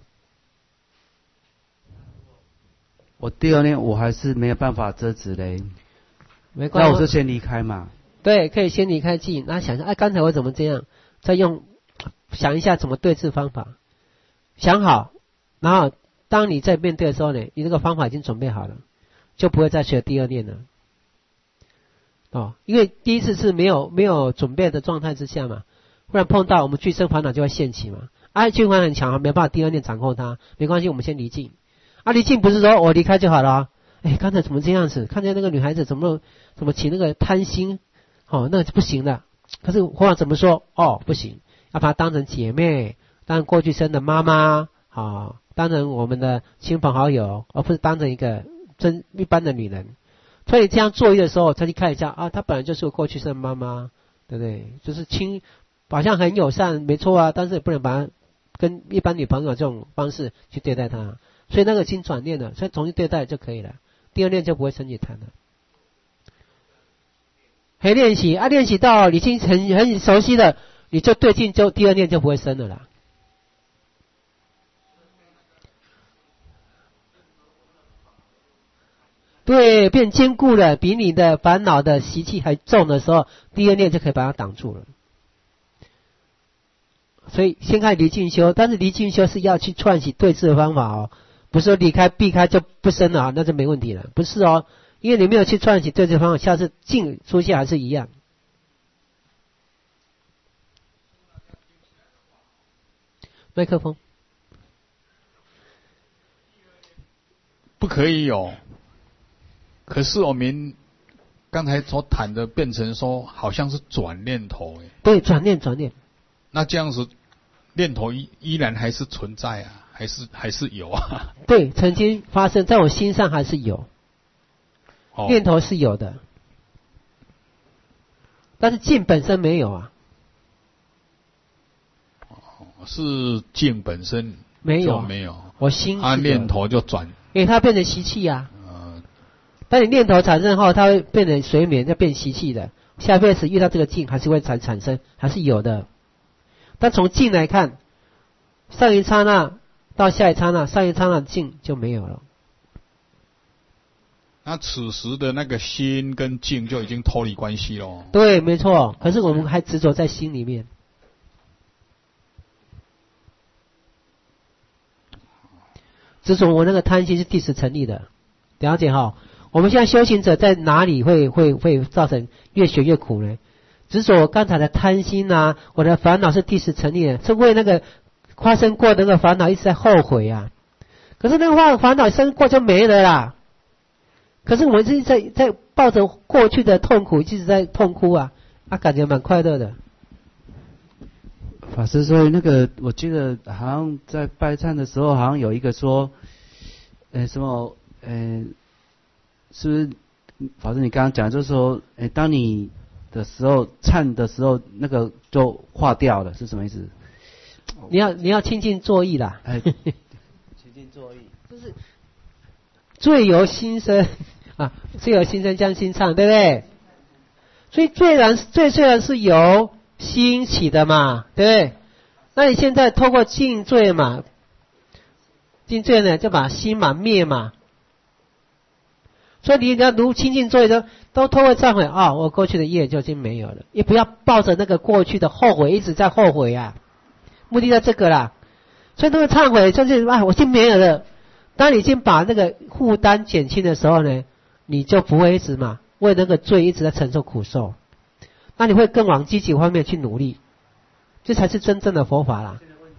Speaker 3: 我第二念我还是没有办法遮止嘞。
Speaker 1: 没关系，
Speaker 3: 那我就先离开嘛。
Speaker 1: 对，可以先离开境，那想想，哎，刚才我怎么这样？再用想一下怎么对治方法，想好，然后当你在面对的时候呢，你这个方法已经准备好了，就不会再学第二念了。哦，因为第一次是没有没有准备的状态之下嘛，忽然碰到我们俱生烦恼就会现起嘛。啊，俱生烦恼很强，没办法第二念掌控它，没关系，我们先离境。啊，离境不是说我离开就好了啊。哎，刚才怎么这样子？看见那个女孩子怎么怎么起那个贪心，哦，那不行的。可是佛法怎么说？哦，不行，要把她当成姐妹，当过去生的妈妈，啊、哦，当成我们的亲朋好友，而不是当成一个真一般的女人。所以这样作业的时候，他去看一下啊，她本来就是过去生的妈妈，对不对？就是亲，好像很友善，没错啊，但是也不能把她跟一般女朋友这种方式去对待她。所以那个已经转念了，所以重新对待就可以了。第二念就不会升起贪了。还练习啊，练习到已经很很熟悉了，你就对境就第二念就不会生了啦。对，变坚固了，比你的烦恼的习气还重的时候，第二念就可以把它挡住了。所以先看离境修，但是离境修是要去串起对治的方法哦。不是说离开避开就不生了，那就没问题了。不是哦，因为你没有去串起对这方法，下次境出现还是一样。麦克风
Speaker 4: 不可以有，可是我们刚才所谈的变成说好像是转念头，
Speaker 1: 对，转念转念。
Speaker 4: 那这样子念头依依然还是存在啊。还是还是有啊，
Speaker 1: 对，曾经发生在我心上还是有，哦、念头是有的，但是境本身没有啊。
Speaker 4: 哦，是境本身
Speaker 1: 没有，
Speaker 4: 没有，
Speaker 1: 我心
Speaker 4: 他念头就转，
Speaker 1: 因为它变成习气呀、
Speaker 4: 啊。呃，
Speaker 1: 当你念头产生后，它会变成随眠，就变习气的。下辈子遇到这个境，还是会产产生，还是有的。但从境来看，上一刹那到下一刹那，上一刹那境就没有了。
Speaker 4: 那此时的那个心跟境就已经脱离关系了。
Speaker 1: 对，没错。可是我们还执着在心里面。执着我那个贪心是第十成立的，了解哈？我们现在修行者在哪里会会会造成越学越苦呢？执着我刚才的贪心啊，我的烦恼是第十成立的，是为那个发生过的那个烦恼一直在后悔啊。可是那个烦烦恼生过就没了啦。可是我们是在在抱着过去的痛苦一直在痛哭啊，啊，感觉蛮快乐的。
Speaker 3: 法师，所以那个我记得好像在拜忏的时候，好像有一个说，呃，什么，呃，是不是？法师，你刚刚讲就是说，呃，当你的时候忏的时候，那个就化掉了，是什么意思？
Speaker 1: 你要你要清净作意啦。
Speaker 3: 哎，清净作意，
Speaker 1: 就是罪由心生啊，罪由心生将心唱，对不对？所以罪然罪虽然是由心起的嘛，对不对？那你现在透过净罪嘛，净罪呢就把心嘛灭嘛。所以你要如清净罪的，都透过忏悔啊、哦，我过去的业就已经没有了，也不要抱着那个过去的后悔一直在后悔啊，目的在这个啦。所以那个忏悔就是啊，我已经没有了。当你已经把那个负担减轻的时候呢，你就不会一直嘛为那个罪一直在承受苦受，那你会更往积极方面去努力，这才是真正的佛法啦。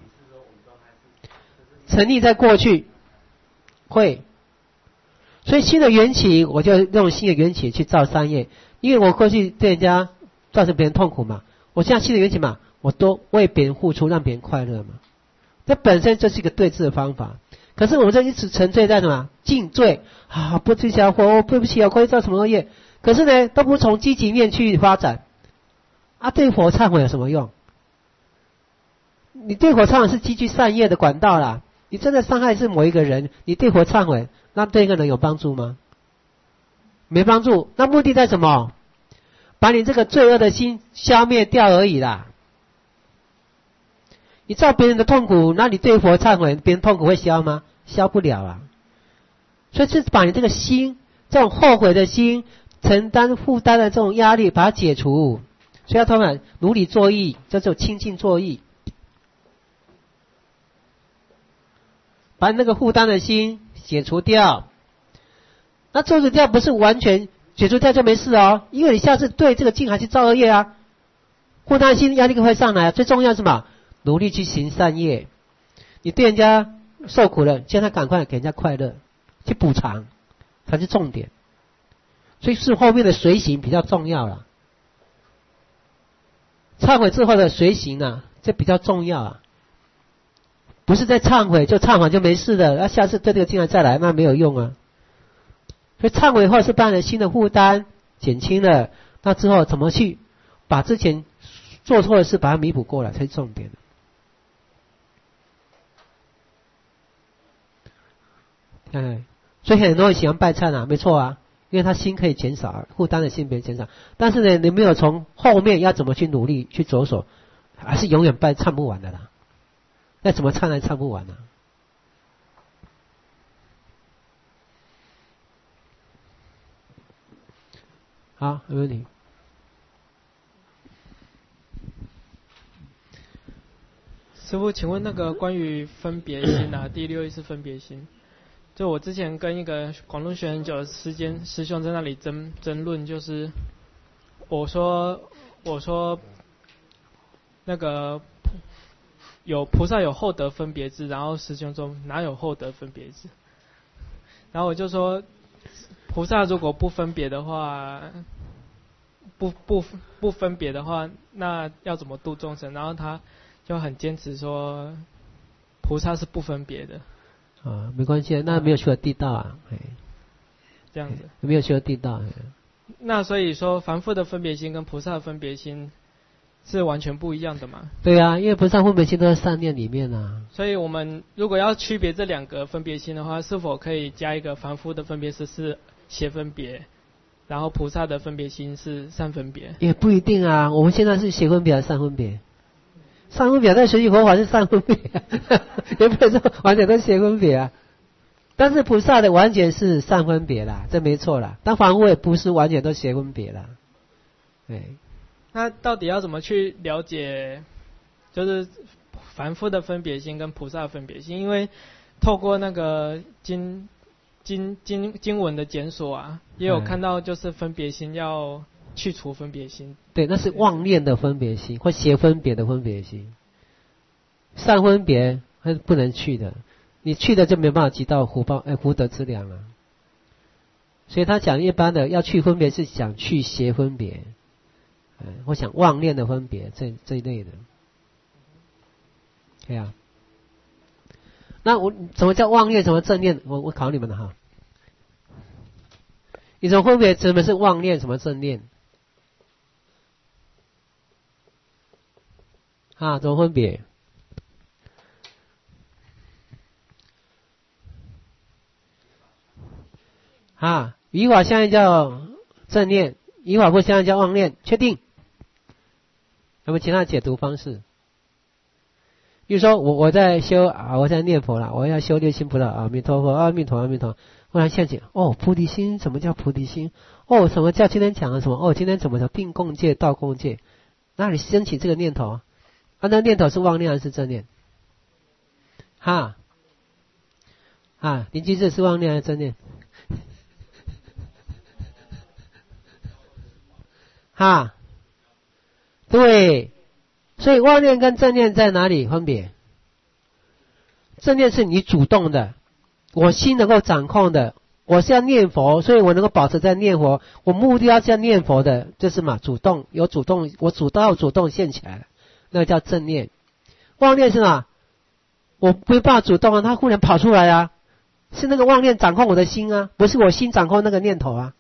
Speaker 1: 沉溺在过去会，所以新的缘起，我就用新的缘起去造善业，因为我过去对人家造成别人痛苦嘛，我现在新的缘起嘛，我都为别人付出，让别人快乐嘛，这本身就是一个对治的方法。可是我们这一直沉醉在什么净罪啊，不知小火，对不起啊，过去造什么恶业，可是呢都不从积极面去发展啊，对火忏悔有什么用？你对火忏悔是积聚善业的管道啦，你真的伤害是某一个人，你对火忏悔，那对一个人有帮助吗？没帮助。那目的在什么？把你这个罪恶的心消灭掉而已啦。你造别人的痛苦，那你对佛忏悔，别人痛苦会消吗？消不了啊。所以是把你这个心，这种后悔的心，承担负担的这种压力，把它解除。所以要通常如理作意，这就清净作意，把那个负担的心解除掉。那解除掉不是完全解除掉就没事哦，因为你下次对这个境还是造恶业啊，负担心压力会上来。最重要是什么？努力去行善业，你对人家受苦了，叫他赶快给人家快乐，去补偿才是重点。所以是后面的随行比较重要啦。忏悔之后的随行啊，这比较重要啊。不是在忏悔就忏悔就没事的，那下次对这个境还再来，那没有用啊。所以忏悔后是把你的心的负担减轻了，那之后怎么去把之前做错的事把它弥补过来才是重点。哎，所以很多人喜欢拜忏啊，没错啊，因为他心可以减少，负担的心别减少。但是呢，你没有从后面要怎么去努力去着手，还是永远拜忏不完的啦。那怎么忏还忏不完呢、啊？好，没问题。
Speaker 5: 师父，请问那个关于分别心啊，第六意识分别心，就我之前跟一个广东学很久的时间师兄在那里争争论，就是我说我说那个有菩萨有厚德分别智，然后师兄说哪有厚德分别智？然后我就说，菩萨如果不分别的话，不不不分别的话，那要怎么度众生？然后他就很坚持说，菩萨是不分别的。
Speaker 1: 啊，没关系，那没有修地道啊，哎，
Speaker 5: 这样子。
Speaker 1: 没有修地道。
Speaker 5: 那所以说，凡夫的分别心跟菩萨的分别心， 是完全不一样的嘛？
Speaker 1: 对啊，因为菩萨分别心都在善念里面啊。
Speaker 5: 所以我们如果要区别这两个分别心的话，是否可以加一个凡夫的分别是是邪分别，然后菩萨的分别心是善分别？
Speaker 1: 也不一定啊，我们现在是邪分别还是善分别？善分别在学习佛法是善分别，也不能说完全都邪分别啊。但是菩萨的完全是善分别啦，这没错啦。但凡夫也不是完全都邪分别啦。对。
Speaker 5: 那到底要怎么去了解，就是凡夫的分别心跟菩萨的分别心？因为透过那个经经经经文的检索啊，也有看到就是分别心要去除分别心。
Speaker 1: 对，那是妄念的分别心或邪分别的分别心。善分别是不能去的，你去的就没办法积到福报哎福德之粮啊。所以他讲一般的要去分别是想去邪分别。我想妄念的分别这这一类的，对啊。那我什么叫妄念？什么正念？我我考你们了哈。一种分别什么是妄念？什么正念？啊，怎么分别？啊，依法相应叫正念，依法不相应叫妄念，确定？有没有其他的解读方式？比如说我我在修啊，我在念佛了，我要修六心菩萨，阿弥陀佛，阿弥陀，阿弥陀。忽然想起，哦，菩提心，什么叫菩提心？哦，什么叫今天讲的什么？哦，今天怎么叫并共戒、道共戒？那你升起这个念头，啊，那念头是妄念还是正念？哈，啊，灵居士是妄念还是正念？哈。对，所以妄念跟正念在哪里分别？正念是你主动的，我心能够掌控的，我是要念佛，所以我能够保持在念佛，我目的要是要念佛的，就是嘛，主动有主动，我主动要主动现起来了，那个叫正念。妄念是嘛？我没办法主动啊，它忽然跑出来啊，是那个妄念掌控我的心啊，不是我心掌控那个念头啊。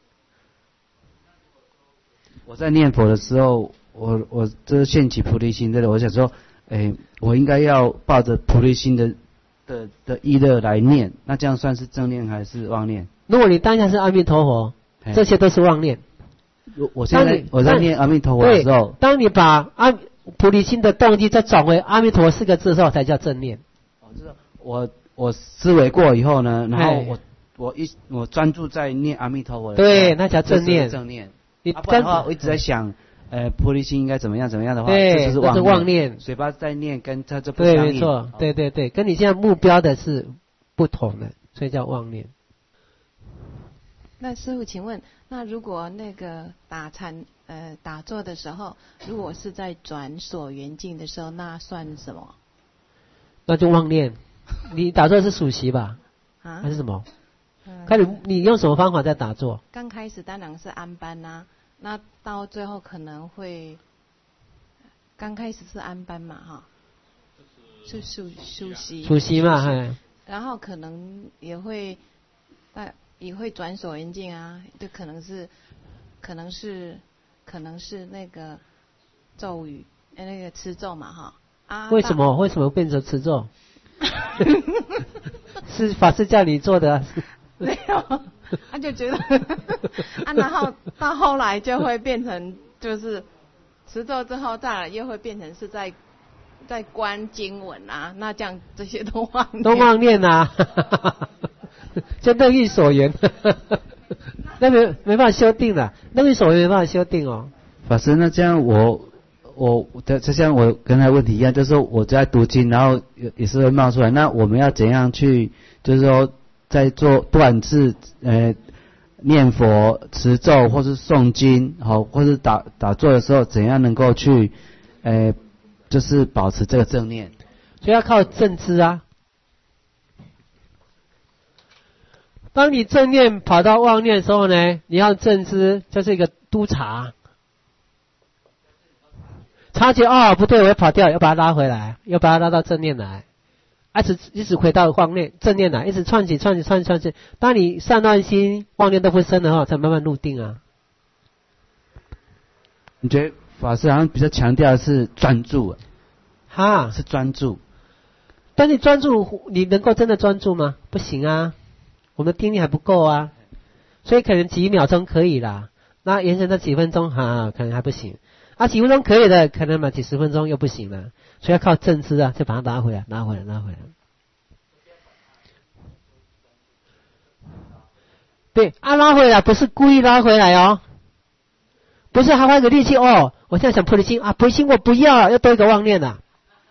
Speaker 3: 我在念佛的时候。我我这现起菩提心，对的，我想说，哎，我应该要抱着菩提心的的的意乐来念，那这样算是正念还是妄念？
Speaker 1: 如果你当下是阿弥陀佛，这些都是妄念。
Speaker 3: 我现在我在念阿弥陀佛的时候，
Speaker 1: 当你把阿菩提心的动机再转为阿弥陀四个字的时候，才叫正念。
Speaker 3: 哦，就是我我思维过以后呢，然后我我一我专注在念阿弥陀佛的时候，
Speaker 1: 对，那叫正念。
Speaker 3: 正念。
Speaker 1: 你
Speaker 3: 不然的话，我一直在想。呃，菩提心应该怎么样怎么样的话，
Speaker 1: 对，
Speaker 3: 这就是
Speaker 1: 妄念。妄念
Speaker 3: 嘴巴在念，跟它这不相应。
Speaker 1: 对，没错，对对对，跟你现在目标的是不同的，所以叫妄念。
Speaker 6: 那师父，请问，那如果那个打禅呃打坐的时候，如果是在转所缘境的时候，那算什么？
Speaker 1: 那就妄念。你打坐是数息吧？
Speaker 6: 啊？
Speaker 1: 还是什么？嗯、看你你用什么方法在打坐？
Speaker 6: 刚开始当然是安般呐、啊。那到最后可能会，刚开始是安般嘛，哈，是数数息，
Speaker 1: 数息嘛，嘿。
Speaker 6: 然后可能也会，大也会转所缘境啊，就可能是，可能是，可能是那个咒语，那个持咒嘛，哈。啊。
Speaker 1: 为什么为什么变成持咒？是法师叫你做的、啊。
Speaker 6: 没有，他就觉得啊，然后到后来就会变成就是持咒之后，再来又会变成是在在观经文啊，那这样这些都忘念
Speaker 1: 都忘念啊，就任意所缘，那没没办法修定了，任意所缘没办法修定哦。
Speaker 3: 法师，那这样我我的就像我刚才问题一样，就是说我在读经，然后也是会冒出来，那我们要怎样去，就是说。在做不管是呃念佛、持咒，或是诵经，好，或是打打坐的时候，怎样能够去呃就是保持这个正念？
Speaker 1: 所以要靠正知啊。当你正念跑到妄念的时候呢，你要正知，就是一个督察，察觉哦不对，我要跑掉，要把它拉回来，要把它拉到正念来。一直一直回到妄念正念来，一直串起串起串起串起。当你散乱心、妄念都不生的话，才慢慢入定啊。
Speaker 3: 你觉得法师好像比较强调的是专注，
Speaker 1: 哈，
Speaker 3: 是专注。
Speaker 1: 但你专注，你能够真的专注吗？不行啊，我们的定力还不够啊，所以可能几秒钟可以啦，那延伸到几分钟哈，可能还不行。啊，几分钟可以的，可能嘛几十分钟又不行了，所以要靠正知啊，就把它拿回来，拿回来，拿回来。对，啊，拉回来不是故意拉回来哦，不是还花个力气哦，我现在想菩提心啊，菩提心我不要，要多一个妄念啊。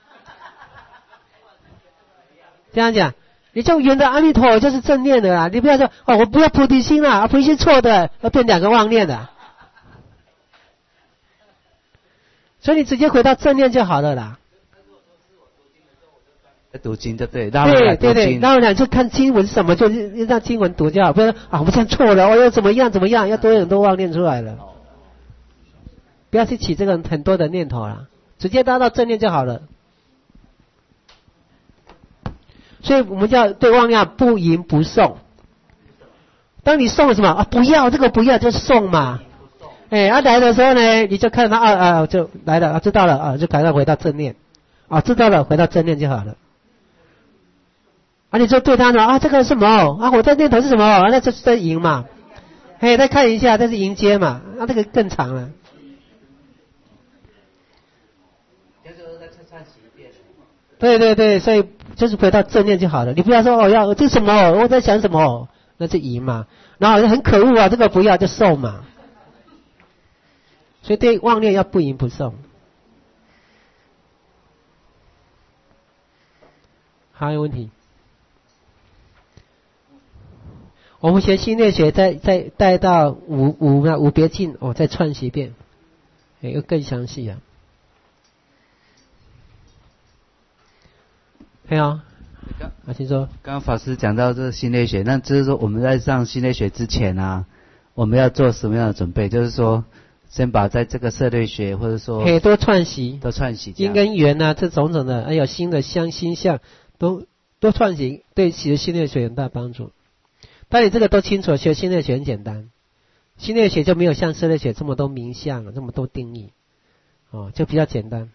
Speaker 1: 这样讲，你就圆的阿弥陀就是正念的啦，你不要说哦，我不要菩提心啦，菩提心错的，要变两个妄念的。所以你直接回到正念就好了啦。
Speaker 3: 在读经对不对？
Speaker 1: 对对对，然后呢就看经文是什么，就让经文读就好，不要说啊我们这样错了，我要怎么样怎么样，要多很多妄念出来了。不要去起这个很多的念头啦，直接达到正念就好了。所以我们叫对妄念不迎不送。当你送什么啊？不要这个不要就送嘛。哎，啊来的时候呢，你就看他啊啊就来了啊，知道了啊，就赶快回到正念啊，知道了回到正念就好了。啊，你就对他说啊，这个是什么啊？我这念头是什么？啊、那这是在迎嘛。哎，再看一下，这是迎接嘛。啊，这个更长了。对对对，所以就是回到正念就好了。你不要说哦要这什么，我在想什么，那是迎嘛。然后很可恶啊，这个不要就受嘛。所以对妄念要不迎不送。还有问题？我们学心类学，再再带到五五那五别境，哦，再串习一遍，又更详细啊。还有啊，请说。
Speaker 3: 刚刚法师讲到这个心类学，那就是说我们在上心类学之前啊，我们要做什么样的准备？就是说，先把在这个色类学或者说，
Speaker 1: 嘿，多串习，
Speaker 3: 多串习，
Speaker 1: 因跟缘啊，这种种的，还有新的相心相，都多串习，对学心类学有很大帮助。当你这个都清楚，学心类学很简单，心类学就没有像色类学这么多名相，这么多定义，哦，就比较简单。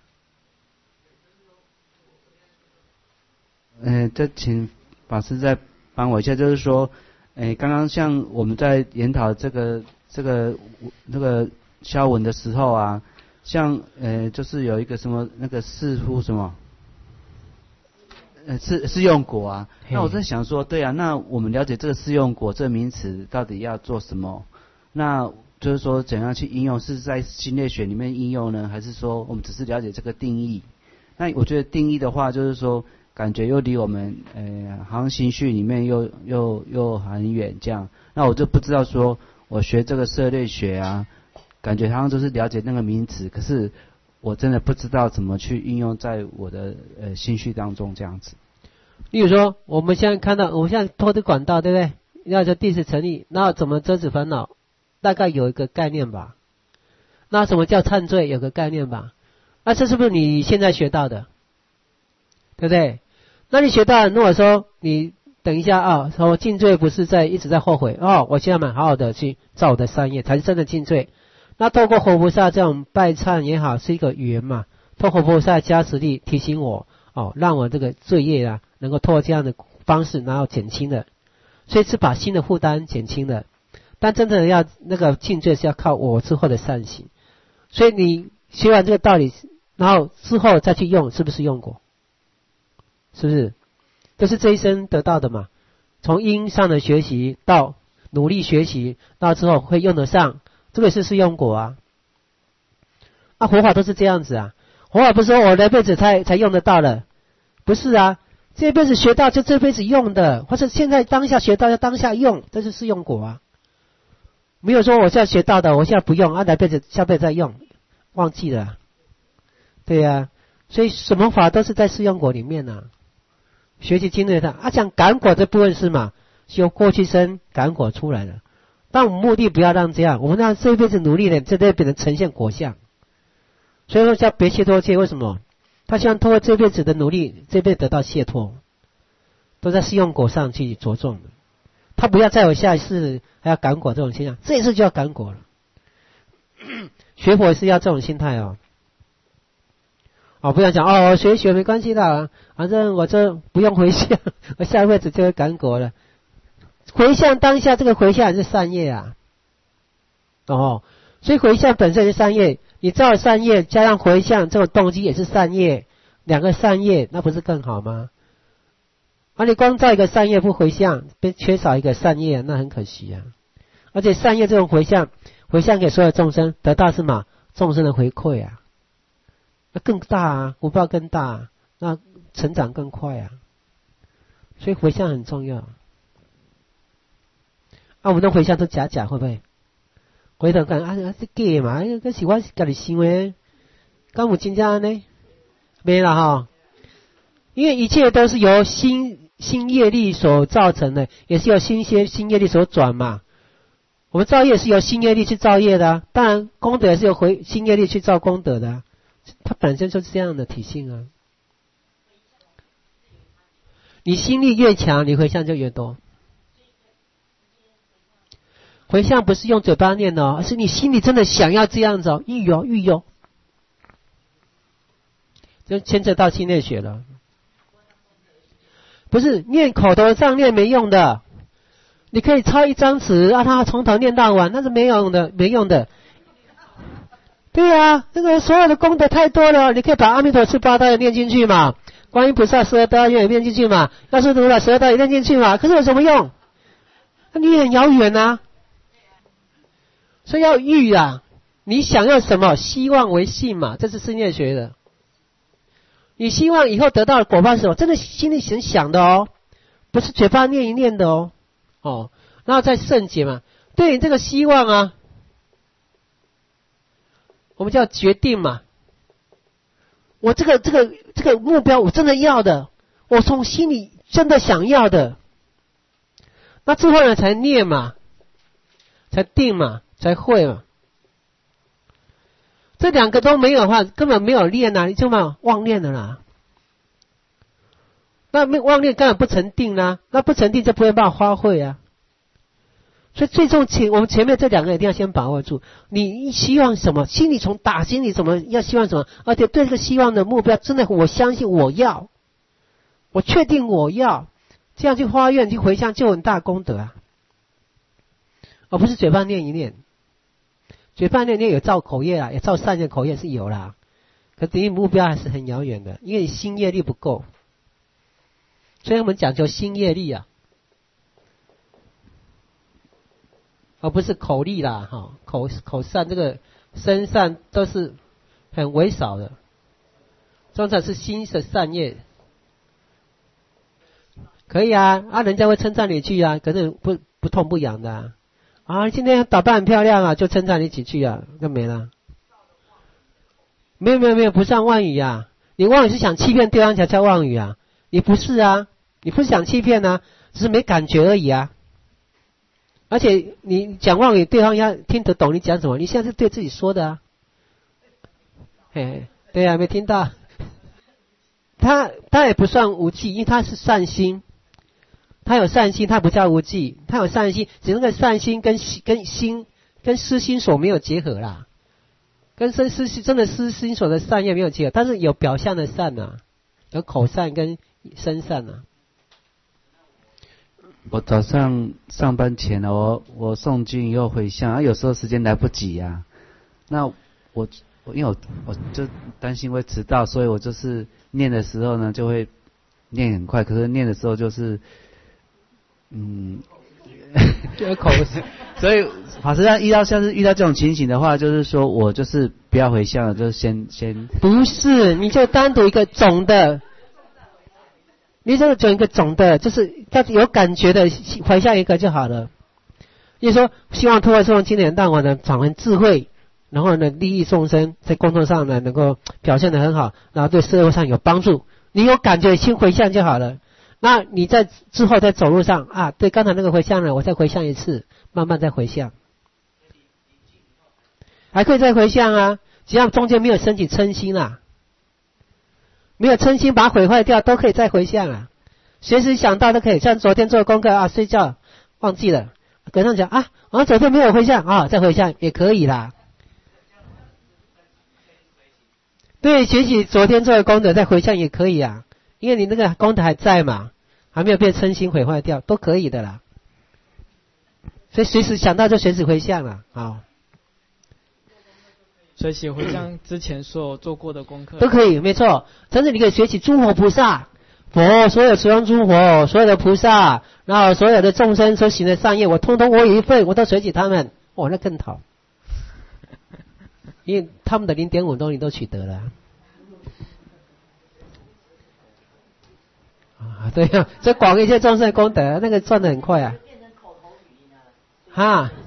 Speaker 3: 嗯、呃，这请法师再帮我一下，就是说，诶、呃，刚刚像我们在研讨这个这个那个消文的时候啊，像呃，就是有一个什么那个似乎什么。呃，是是用果啊，那我在想说，对啊，那我们了解这个适用果这个名词到底要做什么？那就是说怎样去应用？是在心类学里面应用呢，还是说我们只是了解这个定义？那我觉得定义的话，就是说感觉又离我们呃好像心绪里面又又又很远这样。那我就不知道说我学这个色类学啊，感觉好像就是了解那个名词，可是我真的不知道怎么去应用在我的呃心绪当中这样子。
Speaker 1: 例如说，我们现在看到，我们现在拖的管道，对不对？要说地势成立，那怎么遮止烦恼？大概有一个概念吧。那什么叫忏罪？有个概念吧。那这是不是你现在学到的？对不对？那你学到，如果说你等一下啊，说尽罪不是在一直在后悔哦，我现在蛮好好的去造我的善业，才是真的尽罪。那透过活菩萨这种拜忏也好，是一个语言嘛，透过活菩萨加持力提醒我哦，让我这个罪业啊，能够透过这样的方式然后减轻的，所以是把新的负担减轻的。但真正的要那个尽罪是要靠我之后的善行，所以你学完这个道理，然后之后再去用，是不是用果？是不是？这是这一生得到的嘛？从因上的学习到努力学习，到之后会用得上。这个是是用果啊，那活法都是这样子啊。活法不是说我这辈子才才用得到了，不是啊，这辈子学到就这辈子用的，或者现在当下学到要当下用，这是是用果啊。没有说我现在学到的，我现在不用啊，来辈子下辈子再用，忘记了、啊。对呀、啊，所以什么法都是在适用果里面啊。学习经历它啊，讲感果这部分是嘛，是由过去生感果出来的。但我们目的不要让这样，我们让这一辈子努力呢，这辈子呈现果相。所以说叫别解脱戒，为什么？他希望通过这辈子的努力，这辈子得到解脱，都在适用果上去着重的。他不要再有下一世还要感果这种现象，这一次就要感果了。 学佛是要这种心态哦。哦，不要讲哦，学一学没关系的，反正我这不用回向，我下一辈子就会感果了。回向当下这个回向是善业啊，哦，所以回向本身是善业，你造善业加上回向这种动机也是善业，两个善业那不是更好吗？而、啊、你光造一个善业不回向，被缺少一个善业，那很可惜啊。而且善业这种回向，回向给所有众生，得到是嘛众生的回馈啊，那更大啊，福报更大、啊，那成长更快啊。所以回向很重要。啊，我们的回向都假假，会不会？回头看啊，是假嘛？那是我家己想的，敢有真正呢？没啦哈，因为一切都是由心心业力所造成的，也是由心些心业力所转嘛。我们造业是由心业力去造业的、啊，当然功德也是由回心业力去造功德的、啊，它本身就是这样的体性啊。你心力越强，你回向就越多。回向不是用嘴巴念哦，而是你心里真的想要这样子哦，欲有欲有，就牵扯到心内学了。不是念口头上念没用的，你可以抄一张纸让他从头念到晚，那是没用的，没用的。对啊，那个所有的功德太多了，你可以把阿弥陀十八道也念进去嘛，观音菩萨十二道也念进去嘛，药师如来十二道也念进去嘛，可是有什么用？那你很遥远啊。所以要欲啊，你想要什么？希望为信嘛，这是世界学的。你希望以后得到的果报是什么？真的心里很想的哦，不是嘴巴念一念的哦。哦，然后再圣解嘛，对你这个希望啊，我们叫决定嘛。我这个这个这个目标我真的要的，我从心里真的想要的，那之后呢才念嘛，才定嘛。才会嘛，这两个都没有的话，根本没有练啊，你就嘛妄念的啦。那没妄念根本不成定啦、啊，那不成定就不会办法发挥啊。所以最重前我们前面这两个一定要先把握住。你希望什么？心里从打心里什么要希望什么？而且对这个希望的目标，真的我相信我要，我确定我要，这样去发愿去回向就很大功德啊，而不是嘴巴念一念。嘴巴念念有造口业啦，也造善的口业是有啦，可离目标还是很遥远的，因为你心业力不够，所以我们讲究心业力啊，而不是口力啦，哈，口口善这个身善都是很微少的，通常是心的善业，可以啊，啊，人家会称赞你去啊，可是不不痛不痒的啊。啊，今天打扮很漂亮啊，就称赞你几句啊，就没了。没有没有没有，不算妄语啊！你妄语是想欺骗对方才叫妄语啊，你不是啊，你不是想欺骗啊，只是没感觉而已啊。而且你讲妄语，对方要听得懂你讲什么，你现在是对自己说的啊。嘿，对啊，没听到。他他也不算无忌，因为他是善心。他有善心，他不叫无忌，他有善心，只是那个善心跟跟心跟私心所没有结合啦，跟私私真的私心所的善业没有结合，但是有表象的善啊，有口善跟身善啊。
Speaker 3: 我早上上班前呢，我我诵经以后回向，啊，有时候时间来不及啊，那我我因为我我就担心会迟到，所以我就是念的时候呢就会念很快，可是念的时候就是。嗯，
Speaker 1: 就口
Speaker 3: 所以法师上遇到像是遇到这种情形的话，就是说我就是不要回向了，就先先
Speaker 1: 不是，你就单独一个总的，你就整一个总的，就是要有感觉的回向一个就好了。也就是说，希望通过这种经典当晚呢，长成智慧，然后呢利益众生，在工作上呢能够表现得很好，然后对社会上有帮助。你有感觉，先回向就好了。那你在之后在走路上啊，对刚才那个回向呢，我再回向一次，慢慢再回向，还可以再回向啊，只要中间没有升起嗔心啦，没有嗔心把它毁坏掉，都可以再回向啊，随时想到都可以。像昨天做功课啊，睡觉忘记了，隔上讲啊，我昨天没有回向啊，再回向也可以啦。 对，学习昨天做的功德再回向也可以啊，因为你那个功德还在嘛，还没有被嗔心毁坏掉，都可以的啦。所以随时想到就随时回向了啊。
Speaker 5: 所以写回向之前所有做过的功课
Speaker 1: 都可以，没错。甚至你可以学起诸佛菩萨，佛所有十方诸佛，所有的菩萨，然后所有的众生所行的善业，我通通我有一份，我都随起他们，哦，那更好，因为他们的零点五都你都取得了。啊，对啊，这广一切众生的功德，那个赚得很快啊。哈。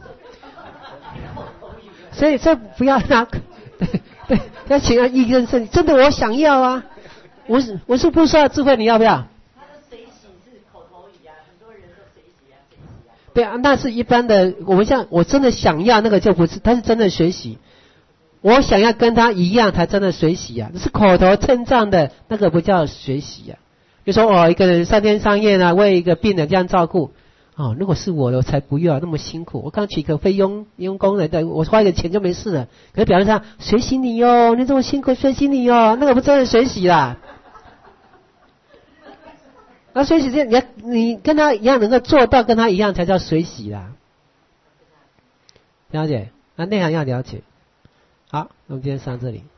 Speaker 1: 所以这不要拿，对对，要请他意认圣，真的我想要啊，我是我是不说的智慧，你要不要？他的随喜是口头语啊，很多人都随喜啊，随喜啊。对啊，那是一般的，我们像我真的想要那个就不是，他是真的随喜，我想要跟他一样才真的随喜啊，是口头称赞的那个不叫随喜啊。就说哦，一个人三天三夜呢，为一个病人这样照顾。哦，如果是我的，我才不要那么辛苦。我刚取个费用用工人的，我花一点钱就没事了。可是表面上随喜你哟，你这么辛苦随喜你哟，那个不真的随喜啦。那随喜这你要你跟他一样能够做到跟他一样才叫随喜啦。了解？那内涵要了解。好，那我们今天上这里。